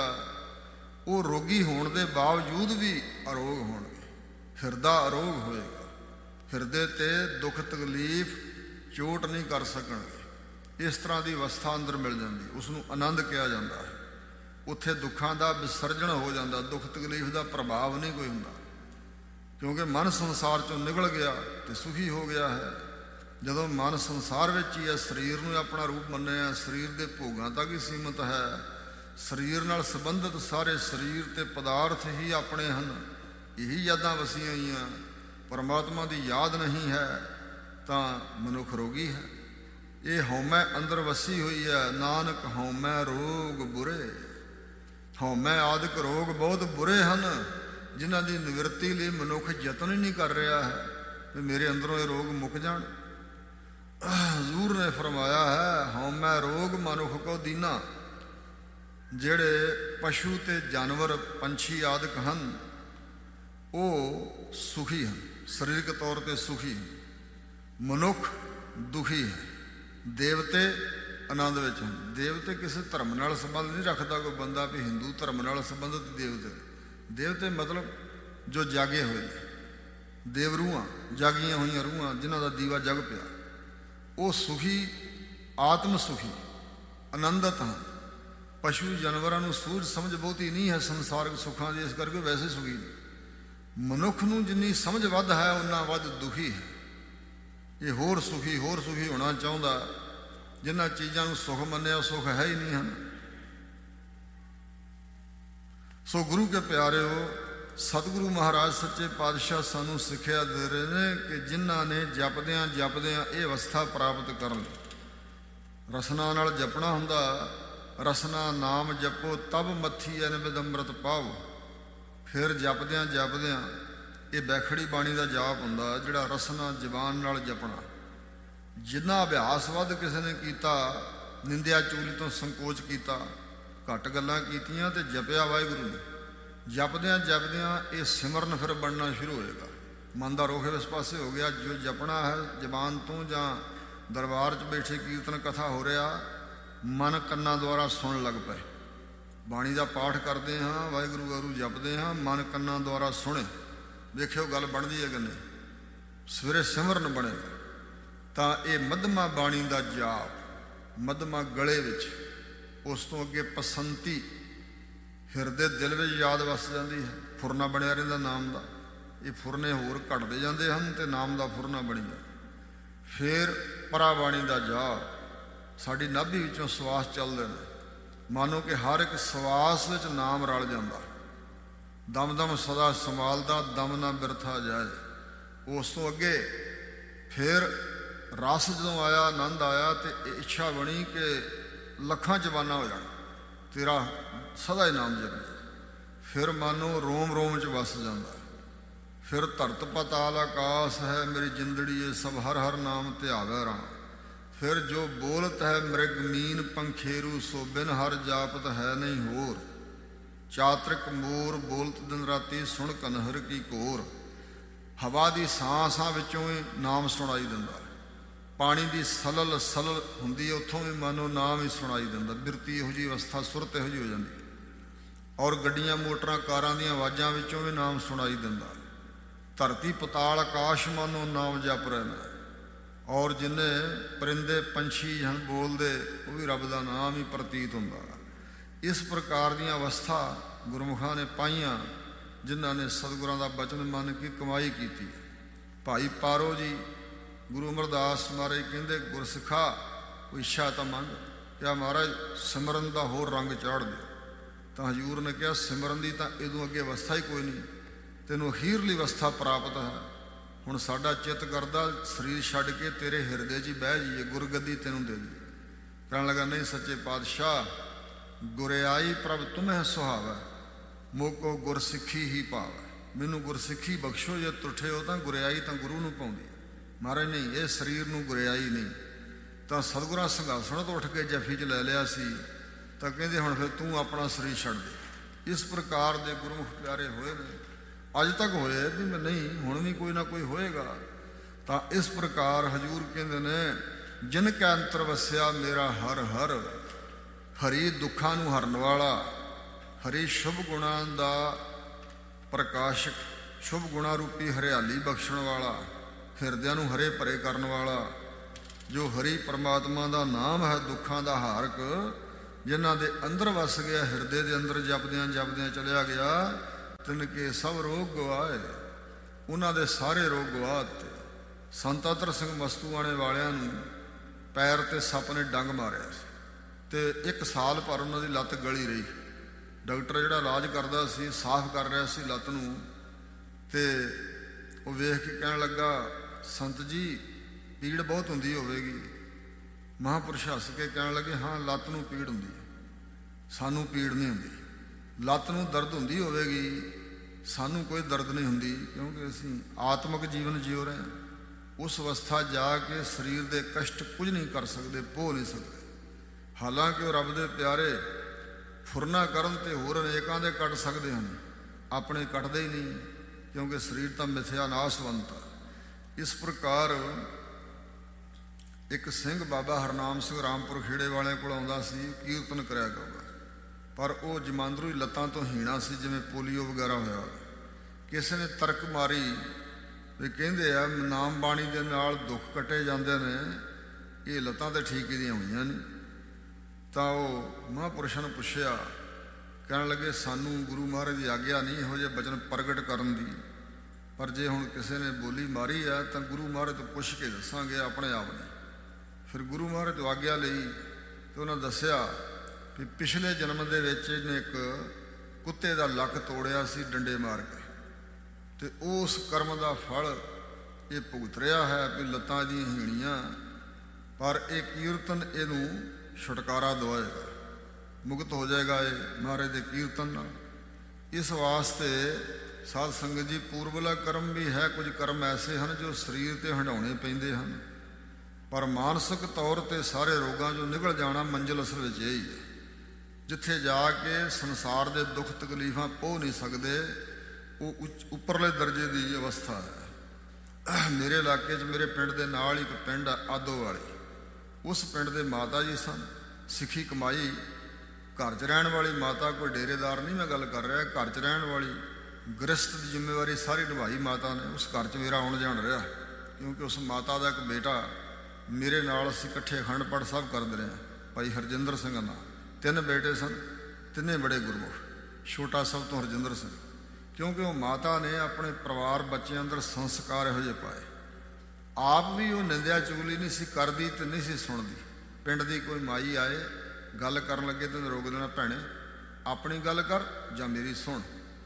ਉਹ ਰੋਗੀ ਹੋਣ ਦੇ ਬਾਵਜੂਦ ਵੀ ਅਰੋਗ ਹੋਣਗੇ। ਹਿਰਦਾ ਅਰੋਗ ਹੋਏਗਾ। ਹਿਰਦੇ ਤੇ ਦੁੱਖ ਤਕਲੀਫ ਚੋਟ ਨਹੀਂ ਕਰ ਸਕਣਗੇ। ਇਸ ਤਰ੍ਹਾਂ ਦੀ ਅਵਸਥਾ ਅੰਦਰ ਮਿਲ ਜਾਂਦੀ, ਉਸ ਨੂੰ ਆਨੰਦ ਕਿਹਾ ਜਾਂਦਾ ਹੈ। ਉੱਥੇ ਦੁੱਖਾਂ ਦਾ ਵਿਸਰਜਣ ਹੋ ਜਾਂਦਾ, ਦੁੱਖ ਤਕਲੀਫ ਦਾ ਪ੍ਰਭਾਵ ਨਹੀਂ ਕੋਈ ਹੁੰਦਾ, ਕਿਉਂਕਿ ਮਨ ਸੰਸਾਰ ਚੋਂ ਨਿਕਲ ਗਿਆ ਤੇ ਸੁਖੀ ਹੋ ਗਿਆ ਹੈ। ਜਦੋਂ ਮਨ ਸੰਸਾਰ ਵਿੱਚ ਹੀ ਹੈ, ਸਰੀਰ ਨੂੰ ਆਪਣਾ ਰੂਪ ਮੰਨਿਆ, ਸਰੀਰ ਦੇ ਭੋਗਾਂ ਤੱਕ ਹੀ ਸੀਮਤ ਹੈ, ਸਰੀਰ ਨਾਲ ਸੰਬੰਧਿਤ ਸਾਰੇ ਸਰੀਰ ਤੇ ਪਦਾਰਥ ਹੀ ਆਪਣੇ ਹਨ, ਇਹੀ ਯਾਦਾਂ ਵਸੀਆਂ ਹੋਈਆਂ, ਪਰਮਾਤਮਾ ਦੀ ਯਾਦ ਨਹੀਂ ਹੈ, ਤਾਂ ਮਨੁੱਖ ਰੋਗੀ ਹੈ। ਇਹ ਹਉਮੈ ਅੰਦਰ ਵਸੀ ਹੋਈ ਹੈ। ਨਾਨਕ ਹਉਮੈ ਰੋਗ ਬੁਰੇ। ਹਉਮੈ ਆਦਿਕ ਰੋਗ ਬਹੁਤ ਬੁਰੇ ਹਨ, ਜਿਨ੍ਹਾਂ ਦੀ ਨਿਵਰਤੀ ਲਈ ਮਨੁੱਖ ਯਤਨ ਹੀ ਨਹੀਂ ਕਰ ਰਿਹਾ ਹੈ ਵੀ ਮੇਰੇ ਅੰਦਰੋਂ ਇਹ ਰੋਗ ਮੁੱਕ ਜਾਣ। ਹਜ਼ੂਰ ਨੇ ਫਰਮਾਇਆ ਹੈ, ਹਉਮੈ ਰੋਗ ਮਨੁੱਖ ਕੋ ਦੀਨਾ। ਜਿਹੜੇ ਪਸ਼ੂ ਤੇ ਜਾਨਵਰ ਪੰਛੀ ਆਦਿਕ ਹਨ ਉਹ ਸੁਖੀ ਹਨ, ਸਰੀਰਕ ਤੌਰ ਤੇ ਸੁਖੀ ਹਨ। ਮਨੁੱਖ ਦੁਖੀ ਹੈ। ਦੇਵਤੇ ਆਨੰਦ ਵਿੱਚ ਹਨ। ਦੇਵਤੇ ਕਿਸੇ ਧਰਮ ਨਾਲ ਸੰਬੰਧ ਨਹੀਂ ਰੱਖਦਾ ਕੋਈ ਬੰਦਾ ਵੀ ਹਿੰਦੂ ਧਰਮ ਨਾਲ ਸੰਬੰਧਿਤ ਦੇਵਤੇ। ਦੇਵਤੇ ਮਤਲਬ ਜੋ ਜਾਗੇ ਹੋਏ ਨੇ, ਦੇਵ ਰੂਹਾਂ, ਜਾਗੀਆਂ ਹੋਈਆਂ ਰੂਹਾਂ ਜਿਨ੍ਹਾਂ ਦਾ ਦੀਵਾ ਜਗ ਪਿਆ, ਉਹ ਸੁਖੀ, ਆਤਮ ਸੁਖੀ, ਆਨੰਦਤ ਹਨ। ਪਸ਼ੂ ਜਾਨਵਰਾਂ ਨੂੰ ਸੂਝ ਸਮਝ ਬਹੁਤੀ ਨਹੀਂ ਹੈ ਸੰਸਾਰਕ ਸੁੱਖਾਂ ਦੀ, ਇਸ ਕਰਕੇ ਵੈਸੇ ਸੁਖੀ ਨੇ। ਮਨੁੱਖ ਨੂੰ ਜਿੰਨੀ ਸਮਝ ਵੱਧ ਹੈ ਉਨਾ ਵੱਧ ਦੁਖੀ ਹੈ। ਇਹ ਹੋਰ ਸੁਖੀ ਹੋਣਾ ਚਾਹੁੰਦਾ। ਜਿਨ੍ਹਾਂ ਚੀਜ਼ਾਂ ਨੂੰ ਸੁਖ ਮੰਨਿਆ ਸੁਖ ਹੈ ਹੀ ਨਹੀਂ ਹਨ। ਸੋ ਗੁਰੂ ਕੇ ਪਿਆਰਿਓ, ਸਤਿਗੁਰੂ ਮਹਾਰਾਜ ਸੱਚੇ ਪਾਤਸ਼ਾਹ ਸਾਨੂੰ ਸਿੱਖਿਆ ਦੇ ਰਹੇ ਨੇ ਕਿ ਜਿਨ੍ਹਾਂ ਨੇ ਜਪਦਿਆਂ ਜਪਦਿਆਂ ਇਹ ਅਵਸਥਾ ਪ੍ਰਾਪਤ ਕਰ ਲਈ। ਰਸਨਾ ਨਾਲ ਜਪਣਾ ਹੁੰਦਾ। ਰਸਨਾ ਨਾਮ ਜਪੋ ਤਬ ਮੱਥੀ ਅਨਬਿਦ ਅੰਮ੍ਰਿਤ ਪਾਓ। ਫਿਰ ਜਪਦਿਆਂ ਜਪਦਿਆਂ ਇਹ ਬੈਖੜੀ ਬਾਣੀ ਦਾ ਜਾਪ ਹੁੰਦਾ ਜਿਹੜਾ ਰਸਨਾ ਜ਼ਬਾਨ ਨਾਲ ਜਪਣਾ। ਜਿੰਨਾ ਅਭਿਆਸ ਵੱਧ ਕਿਸੇ ਨੇ ਕੀਤਾ, ਨਿੰਦਿਆ ਚੁਗਲੀ ਤੋਂ ਸੰਕੋਚ ਕੀਤਾ, ਘੱਟ ਗੱਲਾਂ ਕੀਤੀਆਂ ਤੇ ਜਪਿਆ ਵਾਹਿਗੁਰੂ ਨੇ, ਜਪਦਿਆਂ ਜਪਦਿਆਂ ਇਹ ਸਿਮਰਨ ਫਿਰ ਬਣਨਾ ਸ਼ੁਰੂ ਹੋਏਗਾ। ਮਨ ਦਾ ਰੁਖ ਇਸ ਪਾਸੇ ਹੋ ਗਿਆ। ਜੋ ਜਪਣਾ ਹੈ ਜ਼ਬਾਨ ਤੋਂ ਜਾਂ ਦਰਬਾਰ 'ਚ ਬੈਠੇ ਕੀਰਤਨ ਕਥਾ ਹੋ ਰਿਹਾ, ਮਨ ਕੰਨਾਂ ਦੁਆਰਾ ਸੁਣਨ ਲੱਗ ਪਏ। ਬਾਣੀ ਦਾ ਪਾਠ ਕਰਦੇ ਹਾਂ, ਵਾਹਿਗੁਰੂ ਵਾਹਿਗੁਰੂ ਜਪਦੇ ਹਾਂ, ਮਨ ਕੰਨਾਂ ਦੁਆਰਾ ਸੁਣੇ। ਵੇਖਿਓ ਗੱਲ ਬਣਦੀ ਹੈ ਕਿ ਨਹੀਂ। ਸਵੇਰੇ ਸਿਮਰਨ ਬਣੇਗਾ ਤਾਂ ਇਹ ਮੱਧਮਾ ਬਾਣੀ ਦਾ ਜਾਪ, ਮੱਧਮਾ ਗਲੇ ਵਿੱਚ, ਉਸ ਤੋਂ ਅੱਗੇ ਪਸੰਤੀ ਹਿਰਦੇ ਦਿਲ ਵਿੱਚ ਯਾਦ ਵਸ ਜਾਂਦੀ ਹੈ। ਫੁਰਨਾ ਬਣਿਆ ਰਹਿੰਦਾ ਨਾਮ ਦਾ। ਇਹ ਫੁਰਨੇ ਹੋਰ ਘਟਦੇ ਜਾਂਦੇ ਹਨ ਤੇ ਨਾਮ ਦਾ ਫੁਰਨਾ ਬਣੀ ਜਾਂਦਾ। ਫਿਰ ਪਰਾ ਬਾਣੀ ਦਾ ਜਾਪ, ਸਾਡੀ ਨਾਭੀ ਵਿੱਚੋਂ ਸਵਾਸ ਚੱਲਦੇ ਨੇ। ਮਾਨੋ ਕਿ ਹਰ ਇੱਕ ਸਵਾਸ ਵਿੱਚ ਨਾਮ ਰਲ ਜਾਂਦਾ। ਦਮ ਦਮ ਸਦਾ ਸੰਭਾਲਦਾ, ਦਮ ਨਾ ਬਿਰਥਾ ਜਾਏ। ਉਸ ਤੋਂ ਅੱਗੇ ਫਿਰ ਰਸ ਜਦੋਂ ਆਇਆ, ਆਨੰਦ ਆਇਆ ਤੇ ਇਹ ਇੱਛਾ ਬਣੀ ਕਿ ਲੱਖਾਂ ਜ਼ਬਾਨਾਂ ਹੋ ਜਾਣ, ਤੇਰਾ ਸਦਾ ਹੀ ਨਾਮ ਜਪੇ। ਫਿਰ ਮਾਨੋ ਰੋਮ ਰੋਮ 'ਚ ਵਸ ਜਾਂਦਾ। ਫਿਰ ਧਰਤ ਪਤਾਲ ਆਕਾਸ ਹੈ, ਮੇਰੀ ਜਿੰਦੜੀ ਇਹ ਸਭ ਹਰ ਹਰ ਨਾਮ ਧਿਆਵੈ ਰਾਮ। ਫਿਰ ਜੋ ਬੋਲਤ ਹੈ ਮ੍ਰਿਗ ਮੀਨ ਪੰਖੇਰੂ, ਸੋ ਬਿਨ ਹਰ ਜਾਪਤ ਹੈ ਨਹੀਂ ਹੋਰ। ਚਾਤਰਿਕ ਮੋਰ ਬੋਲਤ ਦਿਨ ਰਾਤੀ, ਸੁਣ ਕਨਹਰ ਕੀ ਘੋਰ। ਹਵਾ ਦੀ ਸਾਂ ਵਿੱਚੋਂ ਹੀ ਨਾਮ ਸੁਣਾਈ ਦਿੰਦਾ। ਪਾਣੀ ਦੀ ਸਲਲ ਸਲਲ ਹੁੰਦੀ ਹੈ, ਉੱਥੋਂ ਵੀ ਮਾਨੋ ਨਾਮ ਹੀ ਸੁਣਾਈ ਦਿੰਦਾ। ਬਿਰਤੀ ਇਹੋ ਜਿਹੀ ਅਵਸਥਾ, ਸੁਰਤ ਇਹੋ ਜਿਹੀ ਹੋ ਜਾਂਦੀ। ਔਰ ਗੱਡੀਆਂ ਮੋਟਰਾਂ ਕਾਰਾਂ ਦੀਆਂ ਆਵਾਜ਼ਾਂ ਵਿੱਚੋਂ ਵੀ ਨਾਮ ਸੁਣਾਈ ਦਿੰਦਾ। ਧਰਤੀ ਪਤਾਲ ਆਕਾਸ਼ ਮਾਨੋ ਨਾਮ ਜਪ ਰਹੇ ਨੇ। ਔਰ ਜਿੰਨੇ ਪਰਿੰਦੇ ਪੰਛੀ ਹਨ ਬੋਲਦੇ, ਉਹ ਵੀ ਰੱਬ ਦਾ ਨਾਮ ਹੀ ਪ੍ਰਤੀਤ ਹੁੰਦਾ। ਇਸ ਪ੍ਰਕਾਰ ਦੀਆਂ ਅਵਸਥਾ ਗੁਰਮੁਖਾਂ ਨੇ ਪਾਈਆਂ, ਜਿਨ੍ਹਾਂ ਨੇ ਸਤਿਗੁਰਾਂ ਦਾ ਬਚਨ ਮੰਨ ਕੇ ਕਮਾਈ ਕੀਤੀ। ਭਾਈ ਪਾਰੋ ਜੀ ਗੁਰੂ ਅਮਰਦਾਸ ਮਹਾਰਾਜ ਕਹਿੰਦੇ, ਗੁਰਸਿੱਖਾ ਕੋਈ ਇੱਛਾ ਤਾਂ ਮੰਗ। ਕਿਹਾ ਮਹਾਰਾਜ ਸਿਮਰਨ ਦਾ ਹੋਰ ਰੰਗ ਚਾੜ ਦਿਓ। ਤਾਂ ਹਜ਼ੂਰ ਨੇ ਕਿਹਾ ਸਿਮਰਨ ਦੀ ਤਾਂ ਇਹਦੋਂ ਅੱਗੇ ਅਵਸਥਾ ਹੀ ਕੋਈ ਨਹੀਂ, ਤੈਨੂੰ ਅਖੀਰਲੀ ਅਵਸਥਾ ਪ੍ਰਾਪਤ ਹੈ। ਹੁਣ ਸਾਡਾ ਚਿੱਤ ਕਰਦਾ ਸਰੀਰ ਛੱਡ ਕੇ ਤੇਰੇ ਹਿਰਦੇ 'ਚ ਹੀ ਬਹਿ ਜਾਈਏ, ਗੁਰਗੱਦੀ ਤੈਨੂੰ ਦੇ ਦੀ। ਕਹਿਣ ਲੱਗਾ ਨਹੀਂ ਸੱਚੇ ਪਾਤਸ਼ਾਹ, ਗੁਰਿਆਈ ਪ੍ਰਭ ਤੁਮਹਿ ਸੁਹਾਵੈ, ਮੋਕੋ ਗੁਰਸਿੱਖੀ ਹੀ ਭਾਵੈ। ਮੈਨੂੰ ਗੁਰਸਿੱਖੀ ਬਖਸ਼ੋ, ਜੇ ਤੁਠੇ ਹੋ ਤਾਂ ਗੁਰਿਆਈ ਤਾਂ ਗੁਰੂ ਨੂੰ ਪਾਉਂਦੀ। ਮਹਾਰਾਜ ਨਹੀਂ, ਇਹ ਸਰੀਰ ਨੂੰ ਗੁਰਿਆਈ ਨਹੀਂ। ਤਾਂ ਸਤਿਗੁਰਾਂ ਸਿੰਘਾਸਣ ਤੋਂ ਉੱਠ ਕੇ ਜੱਫੀ 'ਚ ਲੈ ਲਿਆ ਸੀ, ਤਾਂ ਕਹਿੰਦੇ ਹੁਣ ਫਿਰ ਤੂੰ ਆਪਣਾ ਸਰੀਰ ਛੱਡ ਦੇ। ਇਸ ਪ੍ਰਕਾਰ ਦੇ ਗੁਰਮੁਖ ਪਿਆਰੇ ਹੋਏ ਨੇ, ਅੱਜ ਤੱਕ ਹੋਏ ਵੀ ਮੈਂ ਨਹੀਂ, ਹੁਣ ਵੀ ਕੋਈ ਨਾ ਕੋਈ ਹੋਏਗਾ। ਤਾਂ ਇਸ ਪ੍ਰਕਾਰ ਹਜ਼ੂਰ ਕਹਿੰਦੇ ਨੇ, ਜਿਨ ਕੈ ਅੰਤਰ ਵਸਿਆ ਮੇਰਾ ਹਰ ਹਰ। ਹਰੀ ਦੁੱਖਾਂ ਨੂੰ ਹਰਨ ਵਾਲਾ, ਹਰੀ ਸ਼ੁਭ ਗੁਣਾਂ ਦਾ ਪ੍ਰਕਾਸ਼ਕ, ਸ਼ੁਭ ਗੁਣਾਂ ਰੂਪੀ ਹਰਿਆਲੀ ਬਖਸ਼ਣ ਵਾਲਾ, ਹਿਰਦਿਆਂ ਨੂੰ ਹਰੇ ਭਰੇ ਕਰਨ ਵਾਲਾ, ਜੋ ਹਰੀ ਪਰਮਾਤਮਾ ਦਾ ਨਾਮ ਹੈ, ਦੁੱਖਾਂ ਦਾ ਹਾਰਕ, ਜਿਨ੍ਹਾਂ ਦੇ ਅੰਦਰ ਵਸ ਗਿਆ, ਹਿਰਦੇ ਦੇ ਅੰਦਰ ਜਪਦਿਆਂ ਜਪਦਿਆਂ ਚਲਿਆ ਗਿਆ। ਤਿਨ ਕੇ ਸਭ ਰੋਗ ਗਵਾਏ, ਉਹਨਾਂ ਦੇ ਸਾਰੇ ਰੋਗ ਗਵਾ ਦਿੱਤੇ। ਸੰਤ ਅਤਰ ਸਿੰਘ ਮਸਤੂਆਣੇ ਵਾਲਿਆਂ ਨੂੰ ਪੈਰ ਤੇ ਸੱਪ ਨੇ ਡੰਗ ਮਾਰਿਆ ਸੀ ਤੇ 1 ਸਾਲ ਭਰ ਉਹਨਾਂ ਦੀ ਲੱਤ ਗਲੀ ਰਹੀ। ਡਾਕਟਰ ਜਿਹੜਾ ਇਲਾਜ ਕਰਦਾ ਸੀ, ਸਾਫ਼ ਕਰ ਰਿਹਾ ਸੀ ਲੱਤ ਨੂੰ, ਤੇ ਉਹ ਵੇਖ ਕੇ ਕਹਿਣ ਲੱਗਾ, ਸੰਤ ਜੀ ਪੀੜ ਬਹੁਤ ਹੁੰਦੀ ਹੋਵੇਗੀ। ਮਹਾਂਪੁਰਸ਼ ਹੱਸ ਕੇ ਕਹਿਣ ਲੱਗੇ, ਹਾਂ ਲੱਤ ਨੂੰ ਪੀੜ ਹੁੰਦੀ ਹੈ, ਸਾਨੂੰ ਪੀੜ ਨਹੀਂ ਹੁੰਦੀ। ਲੱਤ ਨੂੰ ਦਰਦ ਹੁੰਦੀ ਹੋਵੇਗੀ, ਸਾਨੂੰ ਕੋਈ ਦਰਦ ਨਹੀਂ ਹੁੰਦੀ, ਕਿਉਂਕਿ ਅਸੀਂ ਆਤਮਿਕ ਜੀਵਨ ਜਿਉ ਰਹੇ ਹਾਂ। ਉਸ ਅਵਸਥਾ ਜਾ ਕੇ ਸਰੀਰ ਦੇ ਕਸ਼ਟ ਕੁਝ ਨਹੀਂ ਕਰ ਸਕਦੇ, ਭੋ ਨਹੀਂ ਸਕਦੇ। ਹਾਲਾਂਕਿ ਉਹ ਰੱਬ ਦੇ ਪਿਆਰੇ ਫੁਰਨਾ ਕਰਨ ਤੇ ਹੋਰ ਅਨੇਕਾਂ ਦੇ ਕੱਟ ਸਕਦੇ ਹਨ, ਆਪਣੇ ਕੱਟਦੇ ਹੀ ਨਹੀਂ, ਕਿਉਂਕਿ ਸਰੀਰ ਤਾਂ ਮਿਥਿਆ ਨਾਸਵੰਤ ਆ। ਇਸ ਪ੍ਰਕਾਰ ਇੱਕ ਸਿੰਘ ਬਾਬਾ ਹਰਨਾਮ ਸਿੰਘ ਰਾਮਪੁਰ ਖੇੜੇ ਵਾਲਿਆਂ ਕੋਲ ਆਉਂਦਾ ਸੀ, ਕੀਰਤਨ ਕਰਿਆ ਕਰਦਾ, ਪਰ ਉਹ ਜਮਾਂਦਰੂ ਹੀ ਲੱਤਾਂ ਤੋਂ ਹੀਣਾ ਸੀ, ਜਿਵੇਂ ਪੋਲੀਓ ਵਗੈਰਾ ਹੋਇਆ। ਕਿਸੇ ਨੇ ਤਰਕ ਮਾਰੀ ਵੀ ਕਹਿੰਦੇ ਆ ਨਾਮ ਬਾਣੀ ਦੇ ਨਾਲ ਦੁੱਖ ਕੱਟੇ ਜਾਂਦੇ ਨੇ, ਇਹ ਲੱਤਾਂ ਤਾਂ ਠੀਕ ਇਹਦੀਆਂ ਹੋਈਆਂ ਨਹੀਂ। ਤਾਂ ਉਹ ਮਹਾਂਪੁਰਸ਼ਾਂ ਨੂੰ ਪੁੱਛਿਆ, ਕਹਿਣ ਲੱਗੇ ਸਾਨੂੰ ਗੁਰੂ ਮਹਾਰਾਜ ਦੀ ਆਗਿਆ ਨਹੀਂ ਇਹੋ ਜਿਹੇ ਬਚਨ ਪ੍ਰਗਟ ਕਰਨ ਦੀ, ਪਰ ਜੇ ਹੁਣ ਕਿਸੇ ਨੇ ਬੋਲੀ ਮਾਰੀ ਆ ਤਾਂ ਗੁਰੂ ਮਹਾਰਾਜ ਤੋਂ ਪੁੱਛ ਕੇ ਦੱਸਾਂਗੇ, ਆਪਣੇ ਆਪ ਨਹੀਂ। ਫਿਰ ਗੁਰੂ ਮਹਾਰਾਜ ਤੋਂ ਆਗਿਆ ਲਈ ਤੇ ਉਹਨਾਂ ਦੱਸਿਆ ਵੀ ਪਿਛਲੇ ਜਨਮ ਦੇ ਵਿੱਚ ਇਹਨੇ ਇੱਕ ਕੁੱਤੇ ਦਾ ਲੱਕ ਤੋੜਿਆ ਸੀ ਡੰਡੇ ਮਾਰ ਕੇ, ਤੇ ਉਸ ਕਰਮ ਦਾ ਫਲ ਇਹ ਭੁਗਤ ਰਿਹਾ ਹੈ ਵੀ ਲੱਤਾਂ ਦੀਆਂ ਹੀਣੀਆਂ, ਪਰ ਇਹ ਕੀਰਤਨ ਇਹਨੂੰ ਛੁਟਕਾਰਾ ਦਵਾਏਗਾ, ਮੁਕਤ ਹੋ ਜਾਏਗਾ ਇਹ ਮਹਾਰਾਜ ਦੇ ਕੀਰਤਨ ਨਾਲ। ਇਸ ਵਾਸਤੇ ਸਾਧ ਸੰਗਤ ਜੀ, ਪੂਰਬਲਾ ਕਰਮ ਵੀ ਹੈ, ਕੁਝ ਕਰਮ ਐਸੇ ਹਨ ਜੋ ਸਰੀਰ ਤੇ ਹੰਢਾਉਣੇ ਪੈਂਦੇ ਹਨ। ਪਰ ਮਾਨਸਿਕ ਤੌਰ 'ਤੇ ਸਾਰੇ ਰੋਗਾਂ 'ਚੋਂ ਨਿਕਲ ਜਾਣਾ ਮੰਜ਼ਿਲ ਅਸਲ ਵਿੱਚ ਇਹ ਹੀ ਹੈ। ਜਿੱਥੇ ਜਾ ਕੇ ਸੰਸਾਰ ਦੇ ਦੁੱਖ ਤਕਲੀਫਾਂ ਪੋਹ ਨਹੀਂ ਸਕਦੇ, ਉਹ ਉੱਪਰਲੇ ਦਰਜੇ ਦੀ ਅਵਸਥਾ ਹੈ। ਮੇਰੇ ਇਲਾਕੇ 'ਚ ਮੇਰੇ ਪਿੰਡ ਦੇ ਨਾਲ ਇੱਕ ਪਿੰਡ ਆ ਆਦੋਵਾਲੀ, ਉਸ ਪਿੰਡ ਦੇ ਮਾਤਾ ਜੀ ਸਨ, ਸਿੱਖੀ ਕਮਾਈ, ਘਰ 'ਚ ਰਹਿਣ ਵਾਲੀ ਮਾਤਾ, ਕੋਈ ਡੇਰੇਦਾਰ ਨਹੀਂ ਮੈਂ ਗੱਲ ਕਰ ਰਿਹਾ, ਘਰ 'ਚ ਰਹਿਣ ਵਾਲੀ, ਗ੍ਰਸਤ ਦੀ ਜ਼ਿੰਮੇਵਾਰੀ ਸਾਰੀ ਨਿਭਾਈ ਮਾਤਾ ਨੇ। ਉਸ ਘਰ 'ਚ ਮੇਰਾ ਆਉਣ ਜਾਣ ਰਿਹਾ, ਕਿਉਂਕਿ ਉਸ ਮਾਤਾ ਦਾ ਇੱਕ ਬੇਟਾ ਮੇਰੇ ਨਾਲ, ਅਸੀਂ ਇਕੱਠੇ ਅਖੰਡ ਪਾਠ ਸਾਹਿਬ ਕਰਦੇ ਰਹੇ, ਭਾਈ ਹਰਜਿੰਦਰ ਸਿੰਘ ਨਾਲ। 3 ਬੇਟੇ ਸਨ, ਤਿੰਨੇ ਬੜੇ ਗੁਰਮੁਖ, ਛੋਟਾ ਸਭ ਤੋਂ ਹਰਜਿੰਦਰ ਸਿੰਘ, ਕਿਉਂਕਿ ਉਹ ਮਾਤਾ ਨੇ ਆਪਣੇ ਪਰਿਵਾਰ ਬੱਚਿਆਂ ਅੰਦਰ ਸੰਸਕਾਰ ਇਹੋ ਜਿਹੇ ਪਾਏ। ਆਪ ਵੀ ਉਹ ਨਿੰਦਿਆ ਚੁਗਲੀ ਨਹੀਂ ਸੀ ਕਰਦੀ ਤੇ ਨਹੀਂ ਸੀ ਸੁਣਦੀ। ਪਿੰਡ ਦੀ ਕੋਈ ਮਾਈ ਆਏ, ਗੱਲ ਕਰਨ ਲੱਗੇ ਤੇ ਰੋਕ ਦੇਣਾ, ਭੈਣੇ ਆਪਣੀ ਗੱਲ ਕਰ ਜਾਂ ਮੇਰੀ ਸੁਣ,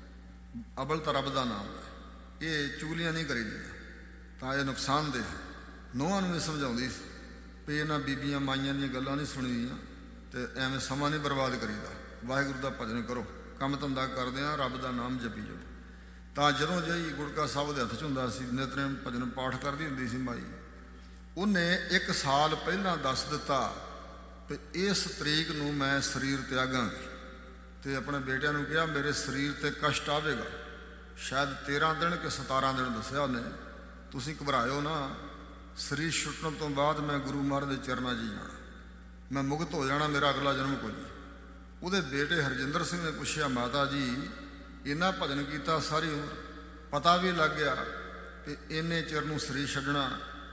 ਅਬਲ ਤਾਂ ਰੱਬ ਦਾ ਨਾਮ ਹੈ, ਇਹ ਚੁਗਲੀਆਂ ਨਹੀਂ ਕਰੀਦੀਆਂ, ਤਾਂ ਇਹ ਨੁਕਸਾਨਦੇਹ। ਨੂੰਹਾਂ ਨੂੰ ਵੀ ਸਮਝਾਉਂਦੀ ਸੀ ਵੀ ਇਹਨਾਂ ਬੀਬੀਆਂ ਮਾਈਆਂ ਦੀਆਂ ਗੱਲਾਂ ਨਹੀਂ ਸੁਣੀਦੀਆਂ ਤੇ ਐਵੇਂ ਸਮਾਂ ਨਹੀਂ ਬਰਬਾਦ ਕਰੀਦਾ, ਵਾਹਿਗੁਰੂ ਦਾ ਭਜਨ ਕਰੋ, ਕੰਮ ਧੰਦਾ ਕਰਦੇ ਆ, ਰੱਬ ਦਾ ਨਾਮ ਜਪੀ ਜਾਓ। ਤਾਂ ਜਦੋਂ ਜਿਹੀ ਗੁੜਕਾ ਸਾਹਿਬ ਦੇ ਹੱਥ 'ਚ ਹੁੰਦਾ ਸੀ, ਨਿਤਨੇਮ ਭਜਨ ਪਾਠ ਕਰਦੀ ਹੁੰਦੀ ਸੀ ਮਾਈ, ਉਹਨੇ 1 ਸਾਲ ਪਹਿਲਾਂ ਦੱਸ ਦਿੱਤਾ ਵੀ ਇਸ ਤਰੀਕ ਨੂੰ ਮੈਂ ਸਰੀਰ ਤਿਆਗਾਂਗੀ, ਤੇ ਆਪਣੇ ਬੇਟਿਆਂ ਨੂੰ ਕਿਹਾ ਮੇਰੇ ਸਰੀਰ ਤੇ ਕਸ਼ਟ ਆਵੇਗਾ, ਸ਼ਾਇਦ 13 ਦਿਨ ਕਿ 17 ਦਿਨ ਦੱਸਿਆ ਉਹਨੇ, ਤੁਸੀਂ ਘਬਰਾਇਓ ਨਾ, ਸਰੀਰ ਛੁੱਟਣ ਤੋਂ ਬਾਅਦ ਮੈਂ ਗੁਰੂ ਮਹਾਰਾਜ ਦੇ ਚਰਨਾਂ 'ਚ ਜਾਣਾ, ਮੈਂ ਮੁਕਤ ਹੋ ਜਾਣਾ, ਮੇਰਾ ਅਗਲਾ ਜਨਮ ਕੋਈ ਨਹੀਂ। ਉਹਦੇ ਬੇਟੇ ਹਰਜਿੰਦਰ ਸਿੰਘ ਨੇ ਪੁੱਛਿਆ, ਮਾਤਾ ਜੀ ਇੰਨਾ ਭਜਨ ਕੀਤਾ ਸਾਰੀ ਉਮਰ, ਪਤਾ ਵੀ ਲੱਗ ਗਿਆ ਕਿ ਇੰਨੇ ਚਿਰ ਨੂੰ ਸਰੀਰ ਛੱਡਣਾ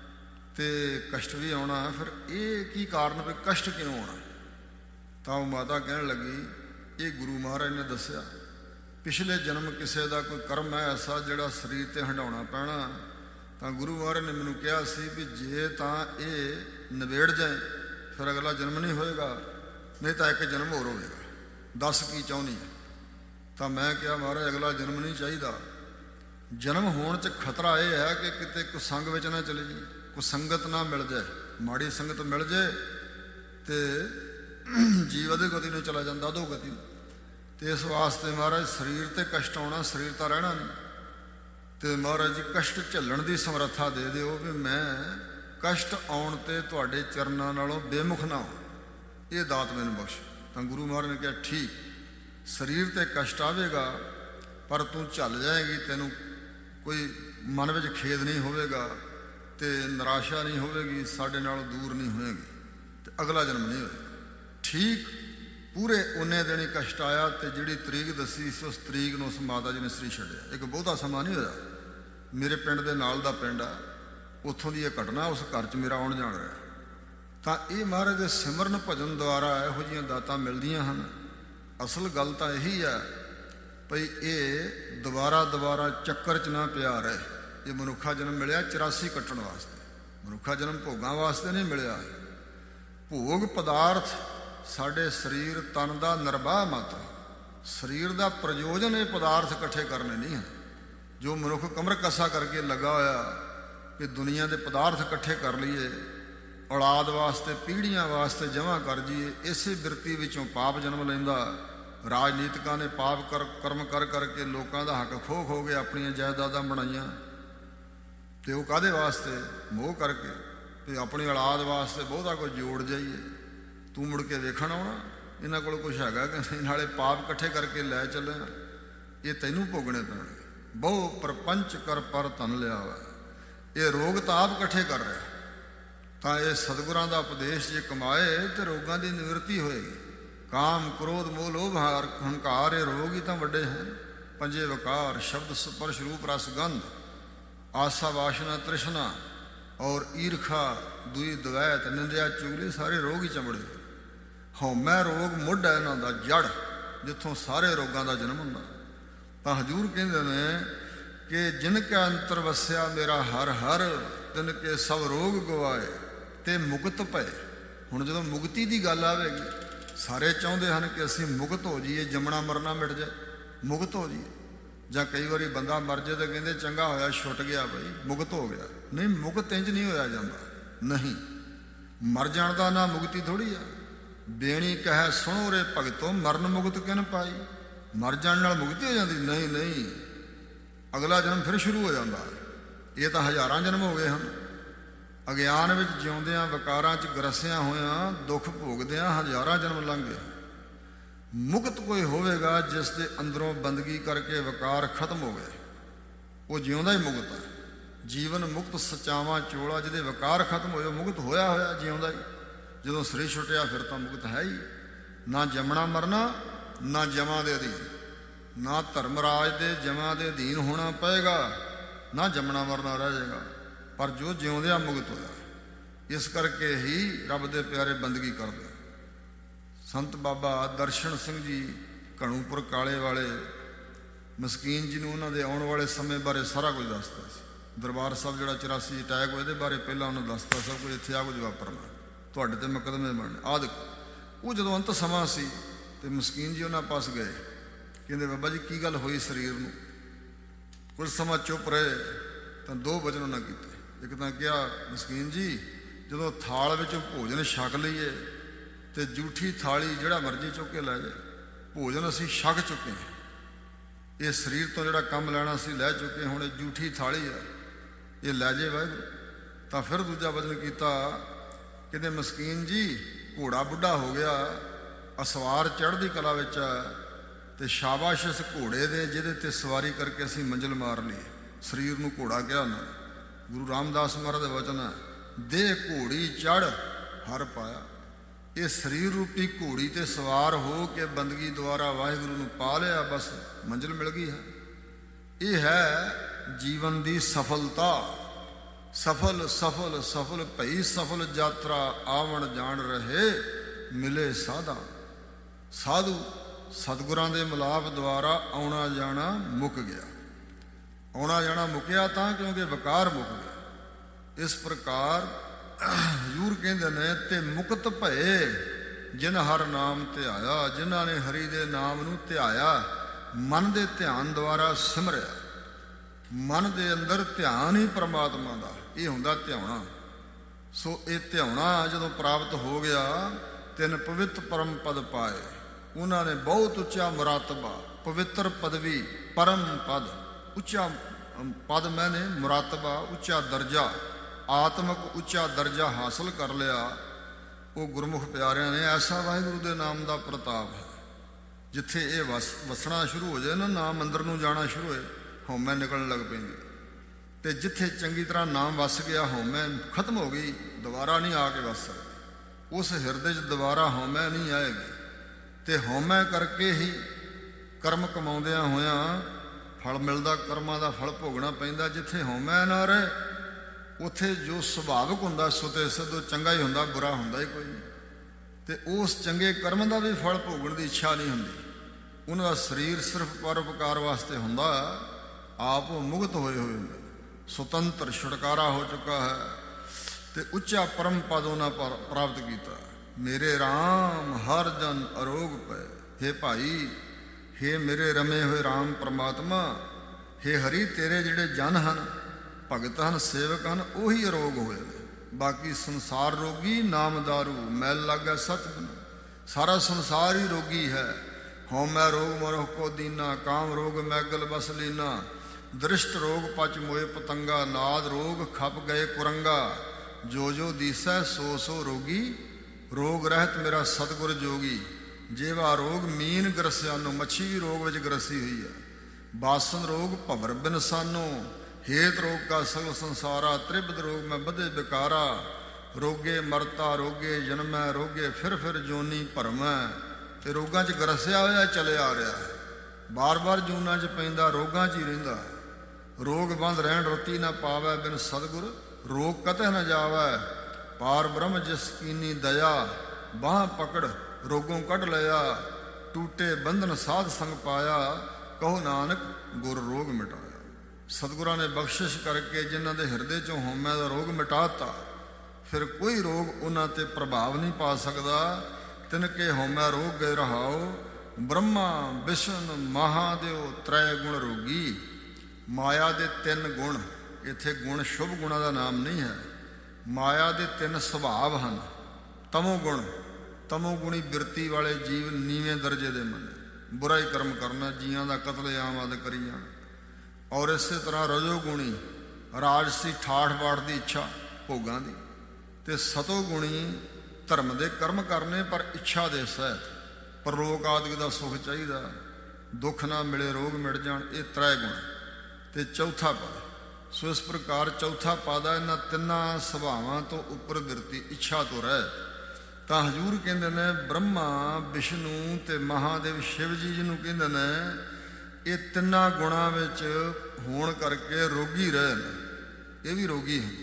ਤੇ ਕਸ਼ਟ ਵੀ ਆਉਣਾ, ਫਿਰ ਇਹ ਕੀ ਕਾਰਨ ਵੀ ਕਸ਼ਟ ਕਿਉਂ ਆਉਣਾ? ਤਾਂ ਉਹ ਮਾਤਾ ਕਹਿਣ ਲੱਗੀ, ਇਹ ਗੁਰੂ ਮਹਾਰਾਜ ਨੇ ਦੱਸਿਆ, ਪਿਛਲੇ ਜਨਮ ਕਿਸੇ ਦਾ ਕੋਈ ਕਰਮ ਹੈ ਐਸਾ ਜਿਹੜਾ ਸਰੀਰ ਤੇ ਹੰਡਾਉਣਾ ਪੈਣਾ, ਤਾਂ ਗੁਰੂ ਮਹਾਰਾਜ ਨੇ ਮੈਨੂੰ ਕਿਹਾ ਸੀ ਵੀ ਜੇ ਤਾਂ ਇਹ ਨਿਬੇੜ ਜਾਏ ਫਿਰ ਅਗਲਾ ਜਨਮ ਨਹੀਂ ਹੋਏਗਾ, ਨਹੀਂ ਤਾਂ ਇੱਕ ਜਨਮ ਹੋਰ ਹੋਵੇਗਾ, ਦੱਸ ਕੀ ਚਾਹੁੰਦੀ ਹੈ? ਤਾਂ ਮੈਂ ਕਿਹਾ ਮਹਾਰਾਜ ਅਗਲਾ ਜਨਮ ਨਹੀਂ ਚਾਹੀਦਾ, ਜਨਮ ਹੋਣ 'ਚ ਖਤਰਾ ਇਹ ਹੈ ਕਿ ਕਿਤੇ ਕੁਸੰਗ ਵਿੱਚ ਨਾ ਚਲੇ ਜੀ, ਕੁਸੰਗਤ ਨਾ ਮਿਲ ਜਾਏ, ਮਾੜੀ ਸੰਗਤ ਮਿਲ ਜਾਏ ਤੇ ਜੀਵ ਅਧੇ ਗਤੀ ਨੂੰ ਚਲਾ ਜਾਂਦਾ, ਅਧੋ ਗਤੀ ਨੂੰ। ਤੇ ਇਸ ਵਾਸਤੇ ਮਹਾਰਾਜ ਸਰੀਰ ਤੇ ਕਸ਼ਟ ਆਉਣਾ, ਸਰੀਰ ਤਾਂ ਰਹਿਣਾ ਨਹੀਂ, ਤੇ ਮਹਾਰਾਜ ਜੀ ਕਸ਼ਟ ਝੱਲਣ ਦੀ ਸਮਰੱਥਾ ਦੇ ਦਿਓ ਵੀ ਮੈਂ ਕਸ਼ਟ ਆਉਣ ਤੇ ਤੁਹਾਡੇ ਚਰਨਾਂ ਨਾਲੋਂ ਬੇਮੁਖ ਨਾ ਹੋ, ਇਹ ਦਾਤ ਮੈਨੂੰ ਬਖਸ਼। ਤਾਂ ਗੁਰੂ ਮਹਾਰਾਜ ਨੇ ਕਿਹਾ ਠੀਕ, ਸਰੀਰ ਤੇ ਕਸ਼ਟ ਆਵੇਗਾ ਪਰ ਤੂੰ ਝੱਲ ਜਾਏਗੀ, ਤੈਨੂੰ ਕੋਈ ਮਨ ਵਿੱਚ ਖੇਦ ਨਹੀਂ ਹੋਵੇਗਾ ਤੇ ਨਿਰਾਸ਼ਾ ਨਹੀਂ ਹੋਵੇਗੀ, ਸਾਡੇ ਨਾਲੋਂ ਦੂਰ ਨਹੀਂ ਹੋਏਗੀ ਤੇ ਅਗਲਾ ਜਨਮ ਨਹੀਂ ਹੋਏਗਾ। ਠੀਕ ਪੂਰੇ ਉਨੇ ਦਿਨ ਹੀ ਕਸ਼ਟ ਆਇਆ ਤੇ ਜਿਹੜੀ ਤਰੀਕ ਦੱਸੀ ਸੀ ਉਸ ਤਰੀਕ ਨੂੰ ਉਸ ਮਾਤਾ ਜੀ ਨੇ ਸਰੀਰ ਛੱਡਿਆ। ਇੱਕ ਬਹੁਤਾ ਸਮਾਂ ਨਹੀਂ ਹੋਇਆ, ਮੇਰੇ ਪਿੰਡ ਦੇ ਨਾਲ ਦਾ ਪਿੰਡ ਆ, ਉੱਥੋਂ ਦੀ ਇਹ ਘਟਨਾ, ਉਸ ਘਰ 'ਚ ਮੇਰਾ ਆਉਣ ਜਾਣ ਰਿਹਾ। ਤਾਂ ਇਹ ਮਹਾਰਾਜ ਦੇ ਸਿਮਰਨ ਭਜਨ ਦੁਆਰਾ ਇਹੋ ਜਿਹੀਆਂ ਦਾਤਾਂ ਮਿਲਦੀਆਂ ਹਨ। ਅਸਲ ਗੱਲ ਤਾਂ ਇਹੀ ਹੈ ਭਈ ਇਹ ਦੁਬਾਰਾ ਚੱਕਰ 'ਚ ਨਾ ਪਿਆ ਰਹੇ। ਇਹ ਮਨੁੱਖਾ ਜਨਮ ਮਿਲਿਆ 84 ਕੱਟਣ ਵਾਸਤੇ, ਮਨੁੱਖਾ ਜਨਮ ਭੋਗਾਂ ਵਾਸਤੇ ਨਹੀਂ ਮਿਲਿਆ। ਭੋਗ ਪਦਾਰਥ ਸਾਡੇ ਸਰੀਰ ਤਨ ਦਾ ਨਿਰਵਾਹ ਮਾਤਰ, ਸਰੀਰ ਦਾ ਪ੍ਰਯੋਜਨ ਇਹ ਪਦਾਰਥ ਇਕੱਠੇ ਕਰਨੇ ਨਹੀਂ ਹੈ। ਜੋ ਮਨੁੱਖ ਕਮਰ ਕਸਾ ਕਰਕੇ ਲੱਗਾ ਹੋਇਆ ਕਿ ਦੁਨੀਆ ਦੇ ਪਦਾਰਥ ਇਕੱਠੇ ਕਰ ਲਈਏ, ਔਲਾਦ ਵਾਸਤੇ, ਪੀੜ੍ਹੀਆਂ ਵਾਸਤੇ ਜਮ੍ਹਾਂ ਕਰ ਜੀਏ, ਇਸੇ ਬਿਰਤੀ ਵਿੱਚੋਂ ਪਾਪ ਜਨਮ ਲੈਂਦਾ। ਰਾਜਨੀਤਿਕਾਂ ਨੇ ਪਾਪ ਕਰਮ ਕਰ ਕਰਕੇ ਲੋਕਾਂ ਦਾ ਹੱਕ ਖੋ ਕੇ ਆਪਣੀਆਂ ਜਾਇਦਾਦਾਂ ਬਣਾਈਆਂ, ਤੇ ਉਹ ਕਾਹਦੇ ਵਾਸਤੇ? ਮੋਹ ਕਰਕੇ, ਤੇ ਆਪਣੀ ਔਲਾਦ ਵਾਸਤੇ ਬਹੁਤਾ ਕੁਝ ਜੋੜ ਜਾਈਏ। ਤੂੰ ਮੁੜ ਕੇ ਵੇਖਣ ਆਉਣਾ ਇਹਨਾਂ ਕੋਲ ਕੁਛ ਹੈਗਾ ਕਿ ਨਹੀਂ, ਨਾਲੇ ਪਾਪ ਇਕੱਠੇ ਕਰਕੇ ਲੈ ਚੱਲਿਆ, ਇਹ ਤੈਨੂੰ ਭੋਗਣੇ ਪੈਣਗੇ। ਬਹੁ ਪ੍ਰਪੰਚ ਕਰ ਪਰ ਧਨ ਲਿਆ ਵਾ, ਇਹ ਰੋਗ ਤਾਂ ਆਪ ਇਕੱਠੇ ਕਰ ਰਿਹਾ। ਤਾਂ ਇਹ ਸਤਿਗੁਰਾਂ ਦਾ ਉਪਦੇਸ਼ ਜੇ ਕਮਾਏ ਤੇ ਰੋਗਾਂ ਦੀ ਨਿਵਰਤੀ ਹੋਏਗੀ। ਕਾਮ ਕ੍ਰੋਧ ਮੋਹ ਲੋਭ ਹੰਕਾਰ, ਇਹ ਰੋਗ ਹੀ ਤਾਂ ਵੱਡੇ ਹਨ। ਪੰਜੇ ਵਕਾਰ, ਸ਼ਬਦ ਸਪਰਸ਼ ਰੂਪ ਰਸ ਗੰਧ, ਆਸਾ ਵਾਸ਼ਨਾ ਤ੍ਰਿਸ਼ਨਾ ਔਰ ਈਰਖਾ, ਦੁਈ ਦਵੈਤ, ਨਿੰਦਿਆ ਚੁਗਲੀ, ਸਾਰੇ ਰੋਗ ਹੀ ਚਮੜੇ। ਹਉਮੈ ਰੋਗ ਮੁੱਢ ਹੈ ਇਹਨਾਂ ਦਾ, ਜੜ ਜਿੱਥੋਂ ਸਾਰੇ ਰੋਗਾਂ ਦਾ ਜਨਮ ਹੁੰਦਾ। ਤਾਂ ਹਜ਼ੂਰ ਕਹਿੰਦੇ ਨੇ ਕਿ ਜਿਨ ਕੈ ਅੰਤਰ ਵਸਿਆ ਮੇਰਾ ਹਰ ਹਰ, ਤਿਨ ਕੇ ਸਭ ਰੋਗ ਗਵਾਏ ਤੇ ਮੁਕਤ ਪਏ। ਹੁਣ ਜਦੋਂ ਮੁਕਤੀ ਦੀ ਗੱਲ ਆਵੇਗੀ, ਸਾਰੇ ਚਾਹੁੰਦੇ ਹਨ ਕਿ ਅਸੀਂ ਮੁਕਤ ਹੋ ਜਾਈਏ, ਜੰਮਣਾ ਮਰਨਾ ਮਿਟ ਜਾਏ, ਮੁਕਤ ਹੋ ਜਾਈਏ। ਜਾਂ ਕਈ ਵਾਰੀ ਬੰਦਾ ਮਰ ਜਾਏ ਤਾਂ ਕਹਿੰਦੇ ਚੰਗਾ ਹੋਇਆ ਛੁੱਟ ਗਿਆ, ਬਈ ਮੁਕਤ ਹੋ ਗਿਆ। ਨਹੀਂ, ਮੁਕਤ ਇੰਝ ਨਹੀਂ ਹੋਇਆ ਜਾਂਦਾ। ਨਹੀਂ, ਮਰ ਜਾਣ ਦਾ ਨਾ ਮੁਕਤੀ ਥੋੜ੍ਹੀ ਆ। ਬੇਣੀ ਕਹੈ ਸੁਣੋ ਰੇ ਭਗਤੋ, ਮਰਨ ਮੁਕਤ ਕਿਨ ਪਾਈ। ਮਰ ਜਾਣ ਨਾਲ ਮੁਕਤੀ ਹੋ ਜਾਂਦੀ? ਨਹੀਂ ਨਹੀਂ, ਅਗਲਾ ਜਨਮ ਫਿਰ ਸ਼ੁਰੂ ਹੋ ਜਾਂਦਾ। ਇਹ ਤਾਂ ਹਜ਼ਾਰਾਂ ਜਨਮ ਹੋ ਗਏ ਹਨ। ਅਗਿਆਨ ਵਿੱਚ ਜਿਉਂਦਿਆਂ ਵਿਕਾਰਾਂ 'ਚ ਗਰਸਿਆਂ ਹੋਇਆਂ ਦੁੱਖ ਭੋਗਦਿਆਂ ਹਜ਼ਾਰਾਂ ਜਨਮ ਲੰਘ ਗਏ। ਮੁਕਤ ਕੋਈ ਹੋਵੇਗਾ ਜਿਸ ਦੇ ਅੰਦਰੋਂ ਬੰਦਗੀ ਕਰਕੇ ਵਿਕਾਰ ਖਤਮ ਹੋ ਗਏ, ਉਹ ਜਿਉਂਦਾ ਹੀ ਮੁਕਤ ਹੈ। ਜੀਵਨ ਮੁਕਤ ਸਚਾਵਾਂ ਚੋਲਾ, ਜਿਹਦੇ ਵਿਕਾਰ ਖਤਮ ਹੋਏ, ਮੁਕਤ ਹੋਇਆ ਹੋਇਆ ਜਿਉਂਦਾ ਹੀ। ਜਦੋਂ ਸਰੀਰ ਛੁੱਟਿਆ ਫਿਰ ਤਾਂ ਮੁਕਤ ਹੈ ਹੀ। ਨਾ ਜੰਮਣਾ ਮਰਨਾ, ਨਾ ਜਮਾਂ ਦੇ ਅਧੀਨ, ਨਾ ਧਰਮਰਾਜ ਦੇ ਜਮਾਂ ਦੇ ਅਧੀਨ ਹੋਣਾ ਪਏਗਾ, ਨਾ ਜੰਮਣਾ ਮਰਨਾ ਰਹਿ ਜਾਏਗਾ, ਪਰ ਜੋ ਜਿਉਂਦਿਆਂ ਮੁਕਤ ਹੋਇਆ। ਇਸ ਕਰਕੇ ਹੀ ਰੱਬ ਦੇ ਪਿਆਰੇ ਬੰਦਗੀ ਕਰਦੇ। ਸੰਤ ਬਾਬਾ ਦਰਸ਼ਨ ਸਿੰਘ ਜੀ ਘਣੂਪੁਰ ਕਾਲੇ ਵਾਲੇ ਮਸਕੀਨ ਜੀ ਨੂੰ ਉਹਨਾਂ ਦੇ ਆਉਣ ਵਾਲੇ ਸਮੇਂ ਬਾਰੇ ਸਾਰਾ ਕੁਝ ਦੱਸਦਾ ਸੀ। ਦਰਬਾਰ ਸਾਹਿਬ ਜਿਹੜਾ 84 ਅਟੈਕ ਹੋਏ, ਇਹਦੇ ਬਾਰੇ ਪਹਿਲਾਂ ਉਹਨੂੰ ਦੱਸਦਾ ਸਭ ਕੁਝ, ਇੱਥੇ ਆ ਕੁਝ ਵਾਪਰਨਾ, ਤੁਹਾਡੇ ਤੇ ਮੁਕੱਦਮੇ ਬਣਨੇ ਆਦਿ। ਉਹ ਜਦੋਂ ਅੰਤ ਸਮਾਂ ਸੀ ਤੇ ਮਸਕੀਨ ਜੀ ਉਹਨਾਂ ਪਾਸ ਗਏ, ਕਹਿੰਦੇ ਬਾਬਾ ਜੀ ਕੀ ਗੱਲ ਹੋਈ ਸਰੀਰ ਨੂੰ? ਕੁਝ ਸਮਾਂ ਚੁੱਪ ਰਹੇ ਤਾਂ ਦੋ ਵਚਨ ਉਹਨਾਂ ਕੀਤੇ। ਇੱਕ ਤਾਂ ਕਿਹਾ, ਮਸਕੀਨ ਜੀ ਜਦੋਂ ਥਾਲ ਵਿੱਚ ਭੋਜਨ ਛਕ ਲਈਏ ਤੇ ਜੂਠੀ ਥਾਲੀ ਜਿਹੜਾ ਮਰਜ਼ੀ ਚੁੱਕ ਕੇ ਲੈ ਜਾਏ, ਭੋਜਨ ਅਸੀਂ ਛਕ ਚੁੱਕੇ ਹਾਂ, ਇਹ ਸਰੀਰ ਤੋਂ ਜਿਹੜਾ ਕੰਮ ਲੈਣਾ ਅਸੀਂ ਲੈ ਚੁੱਕੇ, ਹੁਣ ਇਹ ਜੂਠੀ ਥਾਲੀ ਆ, ਇਹ ਲੈ ਜੇ ਵਾਹਿਗੁਰੂ। ਤਾਂ ਫਿਰ ਦੂਜਾ ਵਚਨ ਕੀਤਾ, ਕਹਿੰਦੇ ਮਸਕੀਨ ਜੀ ਘੋੜਾ ਬੁੱਢਾ ਹੋ ਗਿਆ, ਅਸਵਾਰ ਚੜ੍ਹਦੀ ਕਲਾ ਵਿੱਚ ਆ, ਤੇ ਸ਼ਾਬਾਸ਼ ਇਸ ਘੋੜੇ ਦੇ ਜਿਹਦੇ ਤੇ ਸਵਾਰੀ ਕਰਕੇ ਅਸੀਂ ਮੰਜ਼ਿਲ ਮਾਰ ਲਈ। ਸਰੀਰ ਨੂੰ ਘੋੜਾ ਕਿਹਾ ਉਹਨਾਂ ਨੇ। ਗੁਰੂ ਰਾਮਦਾਸ ਮਹਾਰਾਜ ਦੇ ਵਚਨ ਹੈ, ਦੇ ਘੋੜੀ ਚੜ੍ਹ ਹਰ ਪਾਇਆ। ਇਹ ਸਰੀਰ ਰੂਪੀ ਘੋੜੀ ਤੇ ਸਵਾਰ ਹੋ ਕੇ ਬੰਦਗੀ ਦੁਆਰਾ ਵਾਹਿਗੁਰੂ ਨੂੰ ਪਾ ਲਿਆ, ਬਸ ਮੰਜ਼ਿਲ ਮਿਲ ਗਈ ਹੈ। ਇਹ ਹੈ ਜੀਵਨ ਦੀ ਸਫਲਤਾ। ਸਫਲ ਸਫਲ ਸਫਲ ਭਈ ਸਫਲ ਯਾਤਰਾ, ਆਵਣ ਜਾਣ ਰਹੇ ਮਿਲੇ ਸਾਧਾ। ਸਾਧੂ ਸਤਿਗੁਰਾਂ ਦੇ ਮਿਲਾਪ ਦੁਆਰਾ ਆਉਣਾ ਜਾਣਾ ਮੁੱਕ ਗਿਆ। ਆਉਣਾ ਜਾਣਾ ਮੁੱਕਿਆ ਤਾਂ ਕਿਉਂਕਿ ਵਿਕਾਰ ਮੁੱਕ ਗਿਆ। ਇਸ ਪ੍ਰਕਾਰ ਹਜ਼ੂਰ ਕਹਿੰਦੇ ਨੇ, ਤੇ ਮੁਕਤ ਭਏ ਜਿਨ ਹਰ ਨਾਮ ਧਿਆਇਆ। ਜਿਨ੍ਹਾਂ ਨੇ ਹਰੀ ਦੇ ਨਾਮ ਨੂੰ ਧਿਆਇਆ, ਮਨ ਦੇ ਧਿਆਨ ਦੁਆਰਾ ਸਿਮਰਿਆ। ਮਨ ਦੇ ਅੰਦਰ ਧਿਆਨ ਹੀ ਪ੍ਰਮਾਤਮਾ ਦਾ, ਇਹ ਹੁੰਦਾ ਧਿਆਉਣਾ। ਸੋ ਇਹ ਧਿਆਉਣਾ ਜਦੋਂ ਪ੍ਰਾਪਤ ਹੋ ਗਿਆ, ਤਿੰਨ ਪਵਿੱਤ ਪਰਮ ਪਦ ਪਾਏ। ਉਹਨਾਂ ਨੇ ਬਹੁਤ ਉੱਚਾ ਮੁਰਾਤਬਾ, ਪਵਿੱਤਰ ਪਦਵੀ, ਪਰਮ ਪਦ, ਉੱਚਾ ਪਦ ਮੈਨੇ ਮੁਰਾਤਬਾ, ਉੱਚਾ ਦਰਜਾ, ਆਤਮਿਕ ਉੱਚਾ ਦਰਜਾ ਹਾਸਲ ਕਰ ਲਿਆ। ਉਹ ਗੁਰਮੁਖ ਪਿਆਰਿਆਂ ਨੇ, ਐਸਾ ਵਾਹਿਗੁਰੂ ਦੇ ਨਾਮ ਦਾ ਪ੍ਰਤਾਪ ਹੈ। ਜਿੱਥੇ ਇਹ ਵਸਣਾ ਸ਼ੁਰੂ ਹੋ ਜਾਏ ਨਾ, ਨਾਮ ਅੰਦਰ ਨੂੰ ਜਾਣਾ ਸ਼ੁਰੂ ਹੋਏ, ਹਉਮੈ ਨਿਕਲਣ ਲੱਗ ਪੈਂਦੀ। ਤੇ ਜਿੱਥੇ ਚੰਗੀ ਤਰ੍ਹਾਂ ਨਾਮ ਵਸ ਗਿਆ, ਹਉਮੈ ਖਤਮ ਹੋ ਗਈ, ਦੁਬਾਰਾ ਨਹੀਂ ਆ ਕੇ ਵਸ ਸਕਦੀ। ਉਸ ਹਿਰਦੇ 'ਚ ਦੁਬਾਰਾ ਹਉਮੈ ਨਹੀਂ ਆਏਗੀ। ਤੇ ਹਉਮੈ ਕਰਕੇ ਹੀ ਕਰਮ ਕਮਾਉਂਦਿਆਂ ਹੋਇਆਂ ਫਲ ਮਿਲਦਾ, ਕਰਮਾਂ ਦਾ ਫਲ ਭੋਗਣਾ ਪੈਂਦਾ। ਜਿੱਥੇ ਹਉਮੈ ਨਾ ਰਹੇ, ਉੱਥੇ ਜੋ ਸੁਭਾਵਿਕ ਹੁੰਦਾ ਸੁਤੇ ਸਿੱਧੋ ਚੰਗਾ ਹੀ ਹੁੰਦਾ, ਬੁਰਾ ਹੁੰਦਾ ਹੀ ਕੋਈ ਨਹੀਂ। ਤੇ ਉਸ ਚੰਗੇ ਕਰਮ ਦਾ ਵੀ ਫਲ ਭੋਗਣ ਦੀ ਇੱਛਾ ਨਹੀਂ ਹੁੰਦੀ। ਉਹਨਾਂ ਦਾ ਸਰੀਰ ਸਿਰਫ ਪਰਉਪਕਾਰ ਵਾਸਤੇ ਹੁੰਦਾ, ਆਪ ਉਹ ਮੁਕਤ ਹੋਏ ਹੋਏ ਹੁੰਦੇ, ਸੁਤੰਤਰ ਛੁਟਕਾਰਾ ਹੋ ਚੁੱਕਾ ਹੈ। ਤੇ ਉੱਚਾ ਪਰਮ ਪਦ ਉਹਨਾਂ ਪ੍ਰਾਪਤ ਕੀਤਾ। ਮੇਰੇ RAM ਹਰ ਜਨ ਅਰੋਗ ਪਏ। ਹੇ ਭਾਈ, ਹੇ ਮੇਰੇ ਰਮੇ ਹੋਏ RAM ਪਰਮਾਤਮਾ, ਹੇ ਹਰੀ, ਤੇਰੇ ਜਿਹੜੇ ਜਨ ਹਨ, ਭਗਤ ਹਨ, ਸੇਵਕ ਹਨ, ਉਹੀ ਅਰੋਗ ਹੋਏ ਨੇ। ਬਾਕੀ ਸੰਸਾਰ ਰੋਗੀ, ਨਾਮਦਾਰੂ ਮੈਲ ਲੱਗਾ ਸਚ ਬਿਨ। ਸਾਰਾ ਸੰਸਾਰ ਹੀ ਰੋਗੀ ਹੈ। ਹਉਮੈ ਰੋਗ ਮਰੋ ਕੋ ਦੀਨਾ, ਕਾਮ ਰੋਗ ਮੈਗਲ ਬਸ ਲੀਨਾ, ਦ੍ਰਿਸ਼ਟ ਰੋਗ ਪਚ ਮੋਏ ਪਤੰਗਾ, ਨਾਦ ਰੋਗ ਖਪ ਗਏ ਕੁਰੰਗਾ। ਜੋ ਜੋ ਦੀਸੈ ਸੋ ਸੋ ਰੋਗੀ, ਰੋਗ ਰਹਿਤ ਮੇਰਾ ਸਤਿਗੁਰ ਜੋਗੀ। ਜੇਵਾ ਰੋਗ ਮੀਨ ਗਰਸਿਆਨੋ, ਮੱਛੀ ਵੀ ਰੋਗ ਵਿੱਚ ਗਰਸੀ ਹੋਈ ਹੈ। ਬਾਸਨ ਰੋਗ ਭਵਰ ਬਿਨ ਸਾਨੋ, ਹੇਤ ਰੋਗ ਕਾ ਸਗਲ ਸੰਸਾਰਾ। ਤ੍ਰਿਬਦ ਰੋਗ ਮੈਂ ਵਧੇ ਬਿਕਾਰਾ, ਰੋਗੇ ਮਰਤਾ ਰੋਗੇ ਜਨਮੈ, ਰੋਗੇ ਫਿਰ ਜੋਨੀ ਭਰਮੈ। ਤੇ ਰੋਗਾਂ 'ਚ ਗਰਸਿਆ ਹੋਇਆ ਚਲੇ ਆ ਰਿਹਾ, ਬਾਰ-ਬਾਰ ਜੂਨਾਂ 'ਚ ਪੈਂਦਾ, ਰੋਗਾਂ 'ਚ ਹੀ ਰਹਿੰਦਾ। ਰੋਗ ਬੰਦ ਰਹਿਣ ਰਤੀ ਨਾ ਪਾਵੈ, ਬਿਨ ਸਤਿਗੁਰ ਰੋਗ ਕਤਹਿ ਨਾ ਜਾਵੈ। ਪਾਰ ਬ੍ਰਹਮ ਜਿਸ ਕੀਨੀ ਦਇਆ, ਬਾਹ ਪਕੜ ਰੋਗੋਂ ਕੱਢ ਲਿਆ। ਟੂਟੇ ਬੰਧਨ ਸਾਧ ਸੰਗ ਪਾਇਆ, ਕਹੋ ਨਾਨਕ ਗੁਰ ਰੋਗ ਮਿਟਾਇਆ। ਸਤਿਗੁਰਾਂ ਨੇ ਬਖਸ਼ਿਸ਼ ਕਰਕੇ ਜਿਨ੍ਹਾਂ ਦੇ ਹਿਰਦੇ 'ਚੋਂ ਹਉਮੈ ਦਾ ਰੋਗ ਮਿਟਾਤਾ, ਫਿਰ ਕੋਈ ਰੋਗ ਉਹਨਾਂ 'ਤੇ ਪ੍ਰਭਾਵ ਨਹੀਂ ਪਾ ਸਕਦਾ। ਤਿਨਕੇ ਹਉਮੈ ਰੋਗ ਗਏ ਰਹਾਓ, ਬ੍ਰਹਮਾ ਵਿਸ਼ਨ ਮਹਾਦੇਵ ਤ੍ਰੈ ਗੁਣ ਰੋਗੀ। ਮਾਇਆ ਦੇ ਤਿੰਨ ਗੁਣ, ਇੱਥੇ ਗੁਣ ਸ਼ੁਭ ਗੁਣਾਂ ਦਾ ਨਾਮ ਨਹੀਂ ਹੈ। ਮਾਇਆ ਦੇ ਤਿੰਨ ਸੁਭਾਵ ਹਨ। ਤਮੋ ਗੁਣ, ਤਮੋ ਗੁਣੀ ਬਿਰਤੀ ਵਾਲੇ ਜੀਵ ਨੀਵੇਂ ਦਰਜੇ ਦੇ ਮੰਨੇ, ਬੁਰਾ ਹੀ ਕਰਮ ਕਰਨਾ, ਜੀਆਂ ਦਾ ਕਤਲੇਆਮ ਆਦਿ ਕਰੀ ਜਾਣਾ। ਔਰ ਇਸੇ ਤਰ੍ਹਾਂ ਰਜੋ ਗੁਣੀ, ਰਾਜਸੀ ਠਾਠ ਬਾਠ ਦੀ ਇੱਛਾ, ਭੋਗਾਂ ਦੀ। ਤੇ ਸਤੋ ਗੁਣੀ ਧਰਮ ਦੇ ਕਰਮ ਕਰਨੇ ਪਰ ਇੱਛਾ ਦੇ ਸਹਿਤ, ਪਰਲੋਕ ਆਦਿਕ ਦਾ ਸੁਖ ਚਾਹੀਦਾ, ਦੁੱਖ ਨਾ ਮਿਲੇ ਰੋਗ ਮਿਟ ਜਾਣ, ਇਹ ਤ੍ਰੈ ਗੁਣ। ਤੇ ਚੌਥਾ ਪਦ, ਸੋ ਇਸ ਪ੍ਰਕਾਰ ਚੌਥਾ ਪਦ ਆ, ਇਹਨਾਂ ਤਿੰਨਾਂ ਸੁਭਾਵਾਂ ਤੋਂ ਉੱਪਰ ਬਿਰਤੀ ਇੱਛਾ ਤੋਂ ਰਹਿ। ਤਾਂ ਹਜ਼ੂਰ ਕਹਿੰਦੇ ਨੇ ਬ੍ਰਹਮਾ ਵਿਸ਼ਨੂੰ ਤੇ ਮਹਾਦੇਵ ਸ਼ਿਵ ਜੀ ਜਿਹਨੂੰ ਕਹਿੰਦੇ ਨੇ, ਇਹ ਤਿੰਨਾਂ ਗੁਣਾਂ ਵਿੱਚ ਹੋਣ ਕਰਕੇ ਰੋਗੀ ਰਹੇ ਨੇ, ਇਹ ਵੀ ਰੋਗੀ ਹਨ।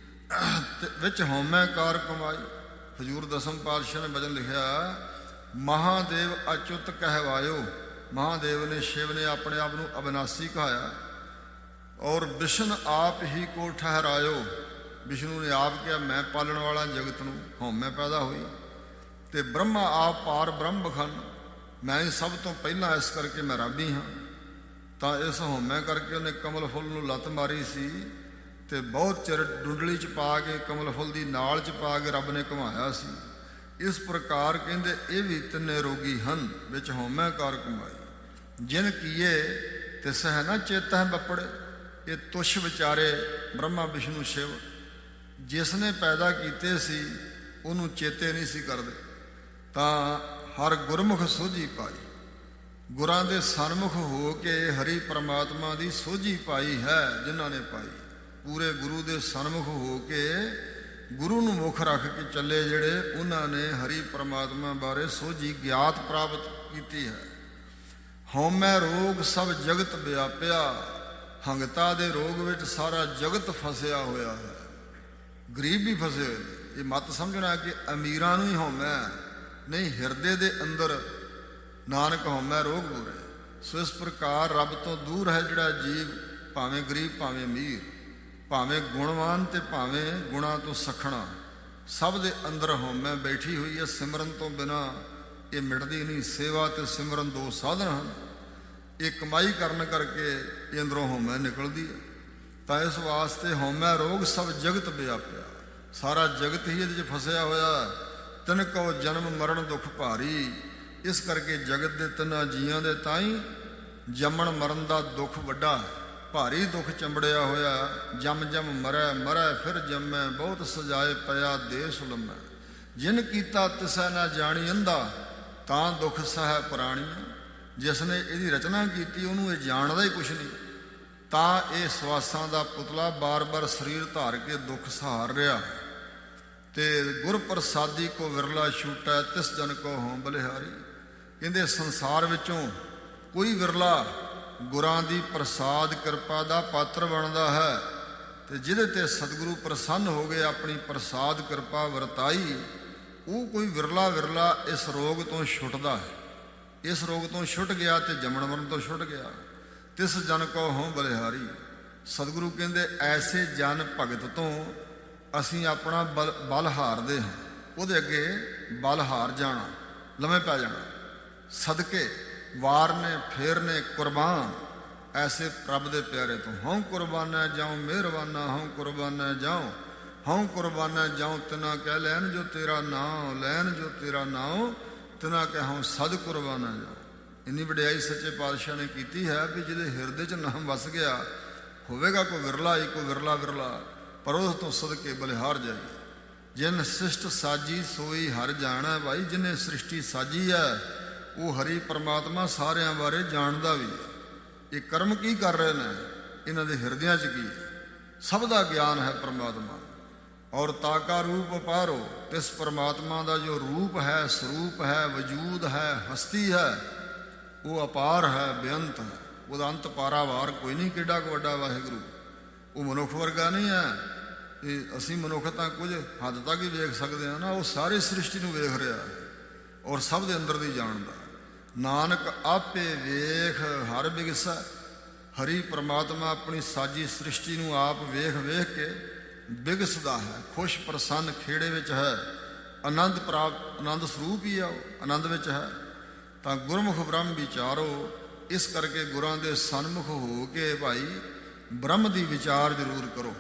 ਤੇ ਵਿੱਚ ਹਉਮੈ ਕਾਰ ਕਮਾਈ। ਹਜ਼ੂਰ ਦਸਮ ਪਾਤਸ਼ਾਹ ਨੇ ਬਚਨ ਲਿਖਿਆ, ਮਹਾਦੇਵ ਅਚੁੱਤ ਕਹਿਵਾਇਓ। ਮਹਾਦੇਵ ਨੇ, ਸ਼ਿਵ ਨੇ ਆਪਣੇ ਆਪ ਨੂੰ ਅਬਿਨਾਸੀ ਕਹਾਇਆ। ਔਰ ਵਿਸ਼ਨ ਆਪ ਹੀ ਕੋ ਠਹਿਰਾਇਓ। ਵਿਸ਼ਨੂੰ ਨੇ ਆਪ ਕਿਹਾ ਮੈਂ ਪਾਲਣ ਵਾਲਾ ਜਗਤ ਨੂੰ, ਹਉਮੈ ਪੈਦਾ ਹੋਈ। ਤੇ ਬ੍ਰਹਮਾ ਆਪ ਪਾਰ ਬ੍ਰਹਮ ਬਖੰਡ, ਮੈਂ ਹੀ ਸਭ ਤੋਂ ਪਹਿਲਾਂ, ਇਸ ਕਰਕੇ ਮੈਂ ਰੱਬ ਹੀ ਹਾਂ। ਤਾਂ ਇਸ ਹਉਮੈ ਕਰਕੇ ਉਹਨੇ ਕਮਲ ਫੁੱਲ ਨੂੰ ਲੱਤ ਮਾਰੀ ਸੀ ਤੇ ਬਹੁਤ ਚਿਰ ਡੁੰਡਲੀ 'ਚ ਪਾ ਕੇ, ਕਮਲ ਫੁੱਲ ਦੀ ਨਾਲ 'ਚ ਪਾ ਕੇ ਰੱਬ ਨੇ ਘੁਮਾਇਆ ਸੀ। ਇਸ ਪ੍ਰਕਾਰ ਕਹਿੰਦੇ ਇਹ ਵੀ ਤਿੰਨੇ ਰੋਗੀ ਹਨ, ਵਿੱਚ ਹਉਮੈ ਕਾਰ ਕਮਾਈ। ਜਿਨ ਕੀਏ ਤੇ ਸਹਿ ਨਾ ਚੇਤਹਿ ਬੱਪੜੇ। ਇਹ ਤੁਛ ਵਿਚਾਰੇ ਬ੍ਰਹਮਾ ਵਿਸ਼ਨੂੰ ਸ਼ਿਵ, ਜਿਸ ਨੇ ਪੈਦਾ ਕੀਤੇ ਸੀ ਉਹਨੂੰ ਚੇਤੇ ਨਹੀਂ ਸੀ ਕਰਦੇ। ਤਾਂ ਹਰ ਗੁਰਮੁਖ ਸੋਝੀ ਪਾਈ, ਗੁਰਾਂ ਦੇ ਸਨਮੁਖ ਹੋ ਕੇ ਹਰੀ ਪਰਮਾਤਮਾ ਦੀ ਸੋਝੀ ਪਾਈ ਹੈ ਜਿਨ੍ਹਾਂ ਨੇ ਪਾਈ। ਪੂਰੇ ਗੁਰੂ ਦੇ ਸਨਮੁਖ ਹੋ ਕੇ ਗੁਰੂ ਨੂੰ ਮੁੱਖ ਰੱਖ ਕੇ ਚੱਲੇ ਜਿਹੜੇ, ਉਹਨਾਂ ਨੇ ਹਰੀ ਪਰਮਾਤਮਾ ਬਾਰੇ ਸੋਝੀ ਗਿਆਤ ਪ੍ਰਾਪਤ ਕੀਤੀ ਹੈ। ਹਉਮੈ ਰੋਗ ਸਭ ਜਗਤ ਵਿਆਪਿਆ। ਹੰਗਤਾ ਦੇ ਰੋਗ ਵਿੱਚ ਸਾਰਾ ਜਗਤ ਫਸਿਆ ਹੋਇਆ ਹੈ, ਗਰੀਬ ਵੀ ਫਸੇ ਹੋਏ ਨੇ। ਇਹ ਮਤ ਸਮਝਣਾ ਕਿ ਅਮੀਰਾਂ ਨੂੰ ਹੀ ਹਉਮੈ, ਨਹੀਂ, ਹਿਰਦੇ ਦੇ ਅੰਦਰ ਨਾਨਕ ਹਉਮੈ ਰੋਗ ਬੁਰੇ। ਸੋ ਇਸ ਪ੍ਰਕਾਰ ਰੱਬ ਤੋਂ ਦੂਰ ਹੈ ਜਿਹੜਾ ਜੀਵ, ਭਾਵੇਂ ਗਰੀਬ ਭਾਵੇਂ ਅਮੀਰ, ਭਾਵੇਂ ਗੁਣਵਾਨ ਤੇ ਭਾਵੇਂ ਗੁਣਾਂ ਤੋਂ ਸਖਣਾ, ਸਭ ਦੇ ਅੰਦਰ ਹਉਮੈ ਬੈਠੀ ਹੋਈ ਹੈ। ਸਿਮਰਨ ਤੋਂ ਬਿਨਾਂ ਇਹ ਮਿਟਦੀ ਨਹੀਂ। ਸੇਵਾ ਤੇ ਸਿਮਰਨ ਦੋ ਸਾਧਨ ਹਨ। ਇਹ ਕਮਾਈ ਕਰਨ ਕਰਕੇ ਇਹ ਅੰਦਰੋਂ ਹਉਮੈ ਨਿਕਲਦੀ ਹੈ। ਤਾਂ ਇਸ ਵਾਸਤੇ ਹਉਮੈ ਰੋਗ ਸਭ ਜਗਤ ਵਿਆਪਿਆ, ਸਾਰਾ ਜਗਤ ਹੀ ਇਹਦੇ 'ਚ ਫਸਿਆ ਹੋਇਆ। ਤਿਨ ਕੋ ਜਨਮ ਮਰਨ ਦੁੱਖ ਭਾਰੀ। ਇਸ ਕਰਕੇ ਜਗਤ ਦੇ ਤਿੰਨਾਂ ਜੀਆਂ ਦੇ ਤਾਂ ਹੀ ਜੰਮਣ ਮਰਨ ਦਾ ਦੁੱਖ ਵੱਡਾ ਹੈ, ਭਾਰੀ ਦੁੱਖ ਚੰਬੜਿਆ ਹੋਇਆ। ਜਮ ਜਮ ਮਰੈ ਮਰੈ ਫਿਰ ਜੰਮੈ, ਬਹੁਤ ਸਜਾਏ ਪਿਆ ਦੇਸ ਲੰਮੈ। ਜਿਨ ਕੀਤਾ ਤਿਸੈ ਨਾ ਜਾਣੀ ਅੰਧਾ, ਤਾਂ ਦੁੱਖ ਸਹਿ ਪ੍ਰਾਣੀਆਂ। ਜਿਸ ਨੇ ਇਹਦੀ ਰਚਨਾ ਕੀਤੀ ਉਹਨੂੰ ਇਹ ਜਾਣਦਾ ਹੀ ਕੁਛ ਨਹੀਂ, ਤਾਂ ਇਹ ਸਵਾਸਾਂ ਦਾ ਪੁਤਲਾ ਬਾਰ-ਬਾਰ ਸਰੀਰ ਧਾਰ ਕੇ ਦੁੱਖ ਸਹਾਰ ਰਿਹਾ। ਤੇ ਗੁਰ ਪ੍ਰਸਾਦੀ ਕੋ ਵਿਰਲਾ ਛੂਟੈ, ਤਿਸ ਜਨ ਕੋ ਹੋਂ ਬਲਿਹਾਰੀ। ਕਹਿੰਦੇ ਸੰਸਾਰ ਵਿੱਚੋਂ ਕੋਈ ਵਿਰਲਾ ਗੁਰਾਂ ਦੀ ਪ੍ਰਸਾਦ ਕਿਰਪਾ ਦਾ ਪਾਤਰ ਬਣਦਾ ਹੈ। ਤੇ ਜਿਹਦੇ ਤੇ ਸਤਿਗੁਰੂ ਪ੍ਰਸੰਨ ਹੋ ਗਏ, ਆਪਣੀ ਪ੍ਰਸਾਦ ਕਿਰਪਾ ਵਰਤਾਈ, ਉਹ ਕੋਈ ਵਿਰਲਾ ਇਸ ਰੋਗ ਤੋਂ ਛੁੱਟਦਾ ਹੈ। ਇਸ ਰੋਗ ਤੋਂ ਛੁੱਟ ਗਿਆ ਤੇ ਜੰਮਣ ਮਰਨ ਤੋਂ ਛੁੱਟ ਗਿਆ। ਤਿਸ ਜਨ ਕੋ ਹੋਂ ਬਲਿਹਾਰੀ। ਸਤਿਗੁਰੂ ਕਹਿੰਦੇ ਐਸੇ ਜਨ ਭਗਤ ਤੋਂ ਅਸੀਂ ਆਪਣਾ ਬਲ ਹਾਰਦੇ ਹਾਂ। ਉਹਦੇ ਅੱਗੇ ਬਲ ਹਾਰ ਜਾਣਾ, ਲੰਮੇ ਪੈ ਜਾਣਾ। ਸਦਕੇ ਵਾਰ ਨੇ ਫੇਰ ਨੇ ਕੁਰਬਾਨ, ਐਸੇ ਪ੍ਰਭ ਦੇ ਪਿਆਰੇ ਤੋਂ। ਹਉ ਕੁਰਬਾਨਾ ਜਾਉ ਮਿਹਰਬਾਨਾ, ਹਉ ਕੁਰਬਾਨਾ ਜਾਉ, ਹਉ ਕੁਰਬਾਨਾ ਜਾਉ ਤਿਨਾ ਕਹਿ ਲੈਣ ਜੋ ਤੇਰਾ ਨਾਉ, ਲੈਣ ਜੋ ਤੇਰਾ ਨਾਉ ਤਿਨਾ ਕਹਿ ਹਉ ਸਦ ਕੁਰਬਾਨਾ ਜਾਉ। ਇੰਨੀ ਵਡਿਆਈ ਸੱਚੇ ਪਾਤਸ਼ਾਹ ਨੇ ਕੀਤੀ ਹੈ ਵੀ ਜਿਹਦੇ ਹਿਰਦੇ 'ਚ ਨਾਮ ਵਸ ਗਿਆ, ਹੋਵੇਗਾ ਕੋਈ ਵਿਰਲਾ ਹੀ, ਕੋਈ ਵਿਰਲਾ, ਪਰ ਉਸ ਤੋਂ ਸਦਕੇ ਬਲਿਹਾਰ ਜਾਈਏ। ਜਿਨ ਸ੍ਰਿਸ਼ਟ ਸਾਜੀ ਸੋਈ ਹਰ ਜਾਣਾ। ਭਾਈ ਜਿਹਨੇ ਸ੍ਰਿਸ਼ਟੀ ਸਾਜੀ ਹੈ ਉਹ ਹਰੀ ਪਰਮਾਤਮਾ ਸਾਰਿਆਂ ਬਾਰੇ ਜਾਣਦਾ ਵੀ ਹੈ। ਇਹ ਕਰਮ ਕੀ ਕਰ ਰਹੇ ਨੇ, ਇਹਨਾਂ ਦੇ ਹਿਰਦਿਆਂ 'ਚ ਕੀ ਹੈ, ਸਭ ਦਾ ਗਿਆਨ ਹੈ ਪਰਮਾਤਮਾ। ਔਰ ਤਾਕਾ ਰੂਪ ਅਪਾਰੋ, ਤਿਸ ਪਰਮਾਤਮਾ ਦਾ ਜੋ ਰੂਪ ਹੈ, ਸਰੂਪ ਹੈ, ਵਜੂਦ ਹੈ, ਹਸਤੀ ਹੈ, ਉਹ ਅਪਾਰ ਹੈ, ਬੇਅੰਤ ਹੈ। ਉਹਦਾ ਅੰਤ ਪਾਰਾਵਾਰ ਕੋਈ ਨਹੀਂ। ਕਿੱਡਾ ਕੁ ਵੱਡਾ ਵਾਹਿਗੁਰੂ, ਉਹ ਮਨੁੱਖ ਵਰਗਾ ਨਹੀਂ ਹੈ। ਇਹ ਅਸੀਂ ਮਨੁੱਖ ਤਾਂ ਕੁਝ ਹੱਦ ਤੱਕ ਹੀ ਵੇਖ ਸਕਦੇ ਹਾਂ ਨਾ, ਉਹ ਸਾਰੀ ਸ੍ਰਿਸ਼ਟੀ ਨੂੰ ਵੇਖ ਰਿਹਾ ਔਰ ਸਭ ਦੇ ਅੰਦਰ ਦੀ ਜਾਣਦਾ। ਨਾਨਕ ਆਪੇ ਵੇਖ ਹਰ ਬਿਗਸੈ। ਹਰੀ ਪਰਮਾਤਮਾ ਆਪਣੀ ਸਾਜੀ ਸ੍ਰਿਸ਼ਟੀ ਨੂੰ ਆਪ ਵੇਖ ਕੇ ਬਿਗਸਦਾ ਹੈ, ਖੁਸ਼ ਪ੍ਰਸੰਨ ਖੇੜੇ ਵਿੱਚ ਹੈ। ਆਨੰਦ ਪ੍ਰਾਪਤ, ਆਨੰਦ ਸਰੂਪ ਹੀ ਆ, ਉਹ ਆਨੰਦ ਵਿੱਚ ਹੈ। ਤਾਂ ਗੁਰਮੁਖ ਬ੍ਰਹਮ ਵਿਚਾਰੋ। ਇਸ ਕਰਕੇ ਗੁਰਾਂ ਦੇ ਸਨਮੁਖ ਹੋ ਕੇ ਭਾਈ ਬ੍ਰਹਮ ਦੀ ਵਿਚਾਰ ਜ਼ਰੂਰ ਕਰੋ।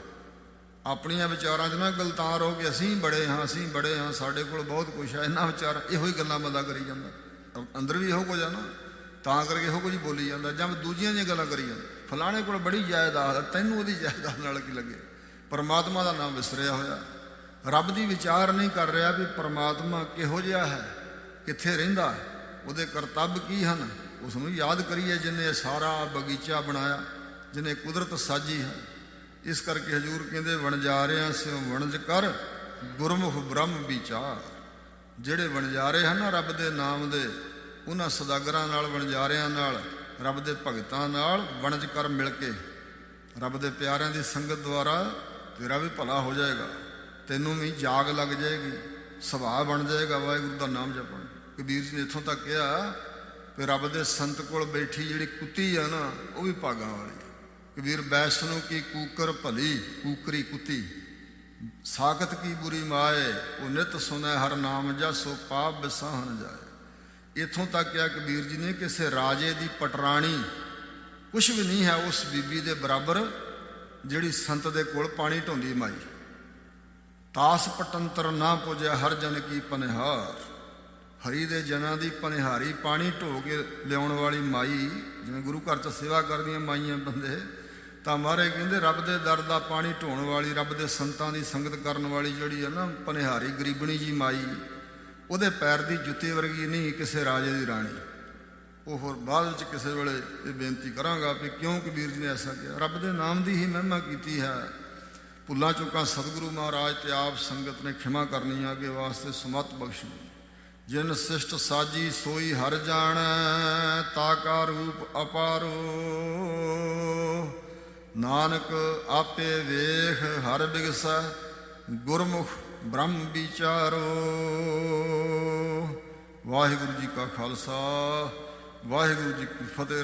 ਆਪਣੀਆਂ ਵਿਚਾਰਾਂ 'ਚ ਨਾ ਗਲਤਾਨ ਹੋ ਕੇ ਅਸੀਂ ਬੜੇ ਹਾਂ, ਸਾਡੇ ਕੋਲ ਬਹੁਤ ਕੁਛ ਹੈ, ਇਹਨਾਂ ਵਿਚਾਰਾਂ ਇਹੋ ਹੀ ਗੱਲਾਂ ਬੰਦਾ ਕਰੀ ਜਾਂਦਾ। ਅੰਦਰ ਵੀ ਇਹੋ ਕੁਝ ਆ ਨਾ, ਤਾਂ ਕਰਕੇ ਇਹੋ ਕੁਝ ਬੋਲੀ ਜਾਂਦਾ। ਜਾਂ ਦੂਜੀਆਂ ਦੀਆਂ ਗੱਲਾਂ ਕਰੀ ਜਾਂਦਾ, ਫਲਾਣੇ ਕੋਲ ਬੜੀ ਜਾਇਦਾਦ ਹੈ, ਤੈਨੂੰ ਉਹਦੀ ਜਾਇਦਾਦ ਨਾਲ ਕੀ ਲੱਗੇ। ਪਰਮਾਤਮਾ ਦਾ ਨਾਮ ਵਿਸਰਿਆ ਹੋਇਆ, ਰੱਬ ਦੀ ਵਿਚਾਰ ਨਹੀਂ ਕਰ ਰਿਹਾ ਵੀ ਪਰਮਾਤਮਾ ਕਿਹੋ ਜਿਹਾ ਹੈ, ਕਿੱਥੇ ਰਹਿੰਦਾ, ਉਹਦੇ ਕਰਤੱਵ ਕੀ ਹਨ, ਉਸ ਨੂੰ ਯਾਦ ਕਰੀਏ ਜਿਹਨੇ ਇਹ ਸਾਰਾ ਬਗੀਚਾ ਬਣਾਇਆ, ਜਿਹਨੇ ਕੁਦਰਤ ਸਾਜੀ ਹੈ। ਇਸ ਕਰਕੇ ਹਜ਼ੂਰ ਕਹਿੰਦੇ ਵਣਜਾਰਿਆਂ ਸਿਓ ਵਣਜ ਕਰ ਗੁਰਮੁਖ ਬ੍ਰਹਮ ਵਿਚਾਰ। ਜਿਹੜੇ ਵਣਜਾਰੇ ਹਨ ਨਾ ਰੱਬ ਦੇ ਨਾਮ ਦੇ, ਉਹਨਾਂ ਸਦਾਗਰਾਂ ਨਾਲ, ਵਣਜਾਰਿਆਂ ਨਾਲ, ਰੱਬ ਦੇ ਭਗਤਾਂ ਨਾਲ ਵਣਜ ਕਰ ਮਿਲ ਕੇ, ਰੱਬ ਦੇ ਪਿਆਰਿਆਂ ਦੀ ਸੰਗਤ ਦੁਆਰਾ ਤੇਰਾ ਵੀ ਭਲਾ ਹੋ ਜਾਏਗਾ, ਤੈਨੂੰ ਵੀ ਜਾਗ ਲੱਗ ਜਾਏਗੀ, ਸੁਭਾਅ ਬਣ ਜਾਏਗਾ ਵਾਹਿਗੁਰੂ ਦਾ ਨਾਮ ਜਪਣ। ਕਬੀਰ ਜੀ ਨੇ ਇੱਥੋਂ ਤੱਕ ਕਿਹਾ ਕਿ ਰੱਬ ਦੇ ਸੰਤ ਕੋਲ ਬੈਠੀ ਜਿਹੜੀ ਕੁੱਤੀ ਆ ਨਾ, ਉਹ ਵੀ ਭਾਗਾਂ ਵਾਲੀ। ਕਬੀਰ ਬੈਸਨੂ ਕੀ ਕੂਕਰ ਭਲੀ, ਕੂਕਰੀ ਕੁੱਤੀ, ਸਾਖਤ ਕੀ ਬੁਰੀ ਮਾਏ, ਉਹ ਨਿਤ ਸੁਣੈ ਹਰ ਨਾਮ ਜਾ, ਸੋ ਪਾਪ ਬਿਸਾਹਣ ਜਾਏ। ਇੱਥੋਂ ਤੱਕ ਕਿਹਾ ਕਬੀਰ ਜੀ ਨੇ, ਕਿਸੇ ਰਾਜੇ ਦੀ ਪਟਰਾਣੀ ਕੁਛ ਵੀ ਨਹੀਂ ਹੈ ਉਸ ਬੀਬੀ ਦੇ ਬਰਾਬਰ ਜਿਹੜੀ ਸੰਤ ਦੇ ਕੋਲ ਪਾਣੀ ਢੋਂਦੀ ਮਾਈ। ਤਾਸ ਪਟੰਤਰ ਨਾ ਪੁੱਜਿਆ ਹਰ ਜਨ ਕੀ ਪਨਿਹਾਰ। ਹਰੀ ਦੇ ਜਨਾਂ ਦੀ ਪਨਿਹਾਰੀ, ਪਾਣੀ ਢੋ ਕੇ ਲਿਆਉਣ ਵਾਲੀ ਮਾਈ, ਜਿਵੇਂ ਗੁਰੂ ਘਰ 'ਚ ਸੇਵਾ ਕਰਦੀਆਂ ਮਾਈਆਂ ਬੰਦੇ, ਤਾਂ ਮਹਾਰਾਜ ਕਹਿੰਦੇ ਰੱਬ ਦੇ ਦਰ ਦਾ ਪਾਣੀ ਢੋਣ ਵਾਲੀ, ਰੱਬ ਦੇ ਸੰਤਾਂ ਦੀ ਸੰਗਤ ਕਰਨ ਵਾਲੀ ਜਿਹੜੀ ਹੈ ਨਾ ਪਨਿਹਾਰੀ ਗਰੀਬਣੀ ਜੀ ਮਾਈ, ਉਹਦੇ ਪੈਰ ਦੀ ਜੁੱਤੀ ਵਰਗੀ ਨਹੀਂ ਕਿਸੇ ਰਾਜੇ ਦੀ ਰਾਣੀ। ਉਹ ਹੋਰ ਬਾਅਦ ਵਿੱਚ ਕਿਸੇ ਵੇਲੇ ਇਹ ਬੇਨਤੀ ਕਰਾਂਗਾ ਵੀ ਕਿਉਂ ਕਬੀਰ ਜੀ ਨੇ ਐਸਾ ਕਿਹਾ। ਰੱਬ ਦੇ ਨਾਮ ਦੀ ਹੀ ਮਹਿਮਾ ਕੀਤੀ ਹੈ। ਭੁੱਲਾਂ ਚੁੱਕਾਂ ਸਤਿਗੁਰੂ ਮਹਾਰਾਜ ਤੇ ਆਪ ਸੰਗਤ ਨੇ ਖਿਮਾ ਕਰਨੀ, ਅੱਗੇ ਵਾਸਤੇ ਸੁਮਤ ਬਖਸ਼ਣੀ। ਜਿਨ ਸਿਸ਼ਟ ਸਾਜੀ ਸੋਈ ਹਰ ਜਾਣੈ, ਤਾ ਕਾ ਰੂਪ ਅਪਾਰੋ, ਨਾਨਕ ਆਪੇ ਵੇਖ ਹਰ ਬਿਗਸੈ, ਗੁਰਮੁਖ ਬ੍ਰਹਮ ਵਿਚਾਰੋ। ਵਾਹਿਗੁਰੂ ਜੀ ਕਾ ਖਾਲਸਾ, ਵਾਹਿਗੁਰੂ ਜੀ ਕੀ ਫਤਿਹ।